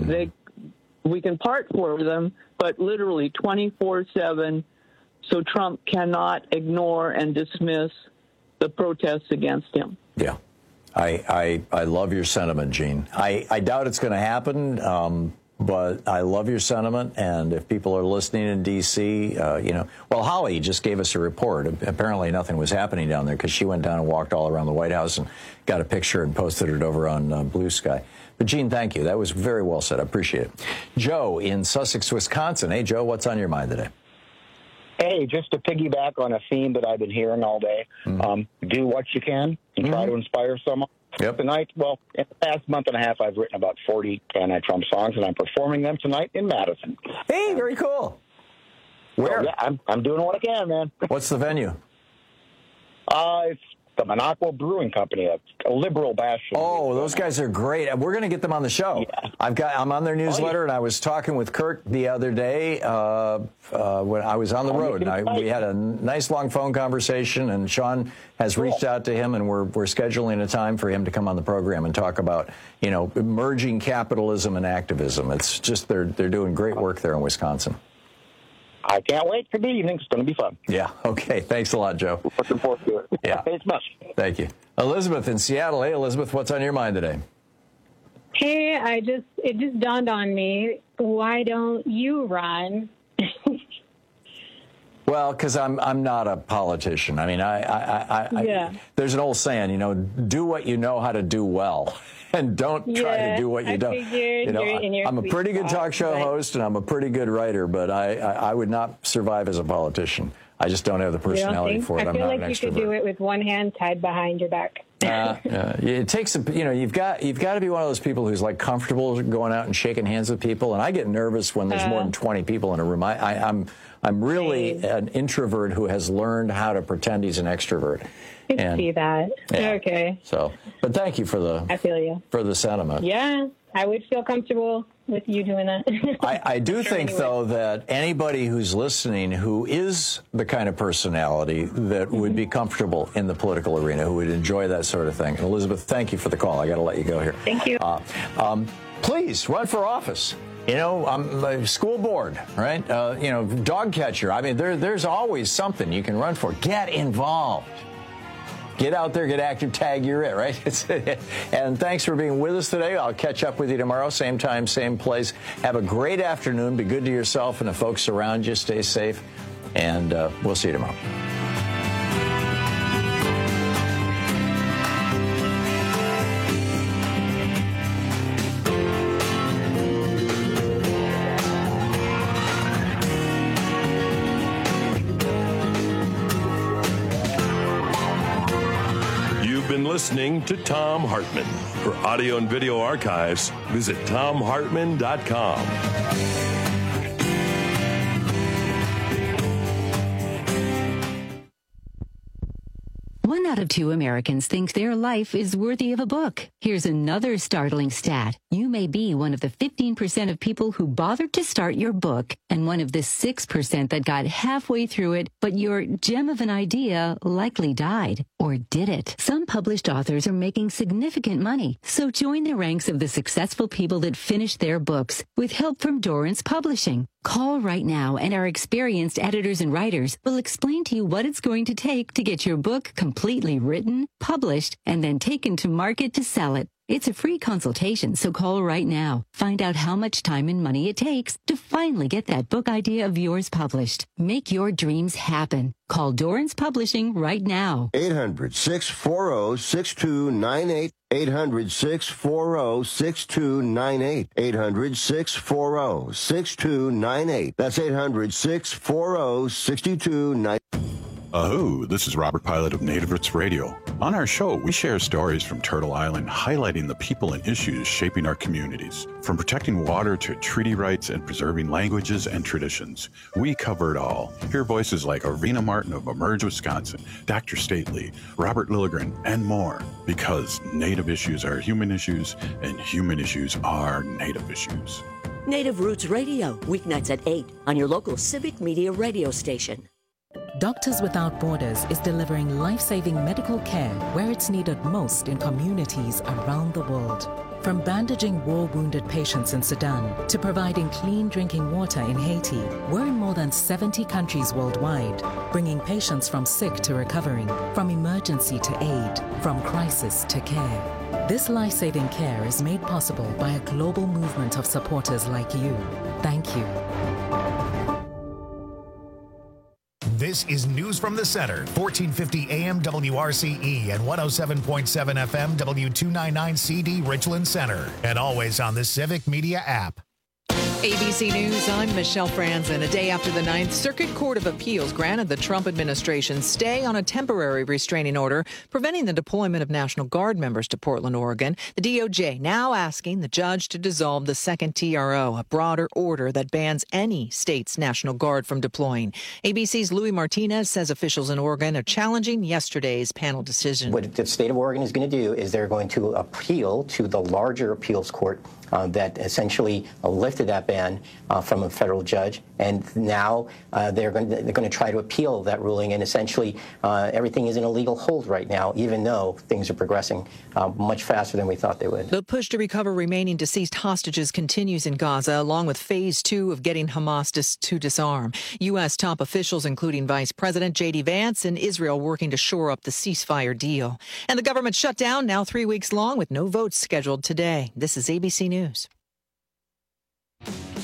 Speaker 5: We can part for them, but literally 24/7, so Trump cannot ignore and dismiss the protests against him.
Speaker 16: Yeah. I love your sentiment, Gene. I doubt it's going to happen, but I love your sentiment. And if people are listening in D.C., well, Holly just gave us a report. Apparently nothing was happening down there because she went down and walked all around the White House and got a picture and posted it over on Blue Sky. But, Gene, thank you. That was very well said. I appreciate it. Joe in Sussex, Wisconsin. Hey, Joe, what's on your mind today?
Speaker 17: Hey, just to piggyback on a theme that I've been hearing all day, do what you can and try to inspire someone.
Speaker 16: Yep.
Speaker 17: Tonight, well, in the past month and a half, I've written about 40 anti-Trump songs, and I'm performing them tonight in Madison.
Speaker 16: Hey, very cool. Where?
Speaker 17: So, yeah, I'm doing what I can, man.
Speaker 16: What's the venue?
Speaker 17: It's the Minocqua Brewing Company, a liberal bastion.
Speaker 16: Oh, those guys are great. We're going to get them on the show. Yeah. I'm on their newsletter, and I was talking with Kurt the other day when I was on the road. And we had a nice long phone conversation, and Sean has reached out to him, and we're scheduling a time for him to come on the program and talk about, merging capitalism and activism. It's just they're doing great work there in Wisconsin.
Speaker 17: I can't wait for the evening. It's going to be fun.
Speaker 16: Yeah. Okay. Thanks a lot, Joe.
Speaker 17: Looking forward to it.
Speaker 16: Yeah.
Speaker 17: Thanks much.
Speaker 16: Thank you. Elizabeth in Seattle. Hey, Elizabeth, what's on your mind today?
Speaker 18: Hey, it just dawned on me. Why don't you run?
Speaker 16: Well, because I'm not a politician. I mean, I there's an old saying, do what you know how to do well, and don't try to do what you don't. I'm a pretty good talk show host, and I'm a pretty good writer, but I would not survive as a politician. I just don't have the personality for it.
Speaker 18: I feel
Speaker 16: like
Speaker 18: you could do it with one hand tied behind your back.
Speaker 16: It takes you've got to be one of those people who's like comfortable going out and shaking hands with people, and I get nervous when there's more than 20 people in a room. I'm really an introvert who has learned how to pretend he's an extrovert.
Speaker 18: I can see that. Yeah. Okay.
Speaker 16: So, but thank you for the sentiment.
Speaker 18: Yeah, I would feel comfortable with you doing that.
Speaker 16: I do think, though, that anybody who's listening who is the kind of personality that would be comfortable in the political arena, who would enjoy that sort of thing. And Elizabeth, thank you for the call. I got to let you go here.
Speaker 18: Thank you.
Speaker 16: Please run for office. I'm school board, right? Dog catcher. I mean, there's always something you can run for. Get involved. Get out there, get active, tag, you're it, right? And thanks for being with us today. I'll catch up with you tomorrow, same time, same place. Have a great afternoon. Be good to yourself and the folks around you. Stay safe, and we'll see you tomorrow.
Speaker 15: Listening to Thom Hartmann. For audio and video archives, visit ThomHartmann.com.
Speaker 19: 1 out of 2 Americans think their life is worthy of a book. Here's another startling stat. You may be one of the 15% of people who bothered to start your book and one of the 6% that got halfway through it, but your gem of an idea likely died. Or did it? Some published authors are making significant money, so join the ranks of the successful people that finished their books with help from Dorrance Publishing. Call right now, and our experienced editors and writers will explain to you what it's going to take to get your book completely written, published, and then taken to market to sell it. It's a free consultation, so call right now. Find out how much time and money it takes to finally get that book idea of yours published. Make your dreams happen. Call Dorrance Publishing right now.
Speaker 8: 800-640-6298. 800-640-6298. 800-640-6298. That's 800-640-6298.
Speaker 23: Hello, this is Robert Pilot of Native Roots Radio. On our show, we share stories from Turtle Island highlighting the people and issues shaping our communities. From protecting water to treaty rights and preserving languages and traditions, we cover it all. Hear voices like Arvina Martin of Emerge, Wisconsin, Dr. Stately, Robert Lilligren, and more. Because Native issues are human issues, and human issues are Native issues.
Speaker 24: Native Roots Radio, weeknights at 8 on your local Civic Media radio station.
Speaker 9: Doctors Without Borders is delivering life-saving medical care where it's needed most in communities around the world. From bandaging war-wounded patients in Sudan to providing clean drinking water in Haiti, we're in more than 70 countries worldwide, bringing patients from sick to recovering, from emergency to aid, from crisis to care. This life-saving care is made possible by a global movement of supporters like you. Thank you.
Speaker 1: This is News from the Center, 1450 AM WRCE and 107.7 FM W299 CD Richland Center, and always on the Civic Media app.
Speaker 13: ABC News, I'm Michelle Franzen. A day after the Ninth Circuit Court of Appeals granted the Trump administration stay on a temporary restraining order preventing the deployment of National Guard members to Portland, Oregon, the DOJ now asking the judge to dissolve the second TRO, a broader order that bans any state's National Guard from deploying. ABC's Louis Martinez says officials in Oregon are challenging yesterday's panel decision.
Speaker 20: What the state of Oregon is going to do is they're going to appeal to the larger appeals court that essentially lifted that ban from a federal judge, and now they're going to try to appeal that ruling, and essentially everything is in a legal hold right now, even though things are progressing much faster than we thought they would.
Speaker 13: The push to recover remaining deceased hostages continues in Gaza, along with phase 2 of getting Hamas to disarm. U.S. top officials, including Vice President J.D. Vance, and Israel working to shore up the ceasefire deal. And the government shutdown now 3 weeks long with no votes scheduled today. This is ABC News.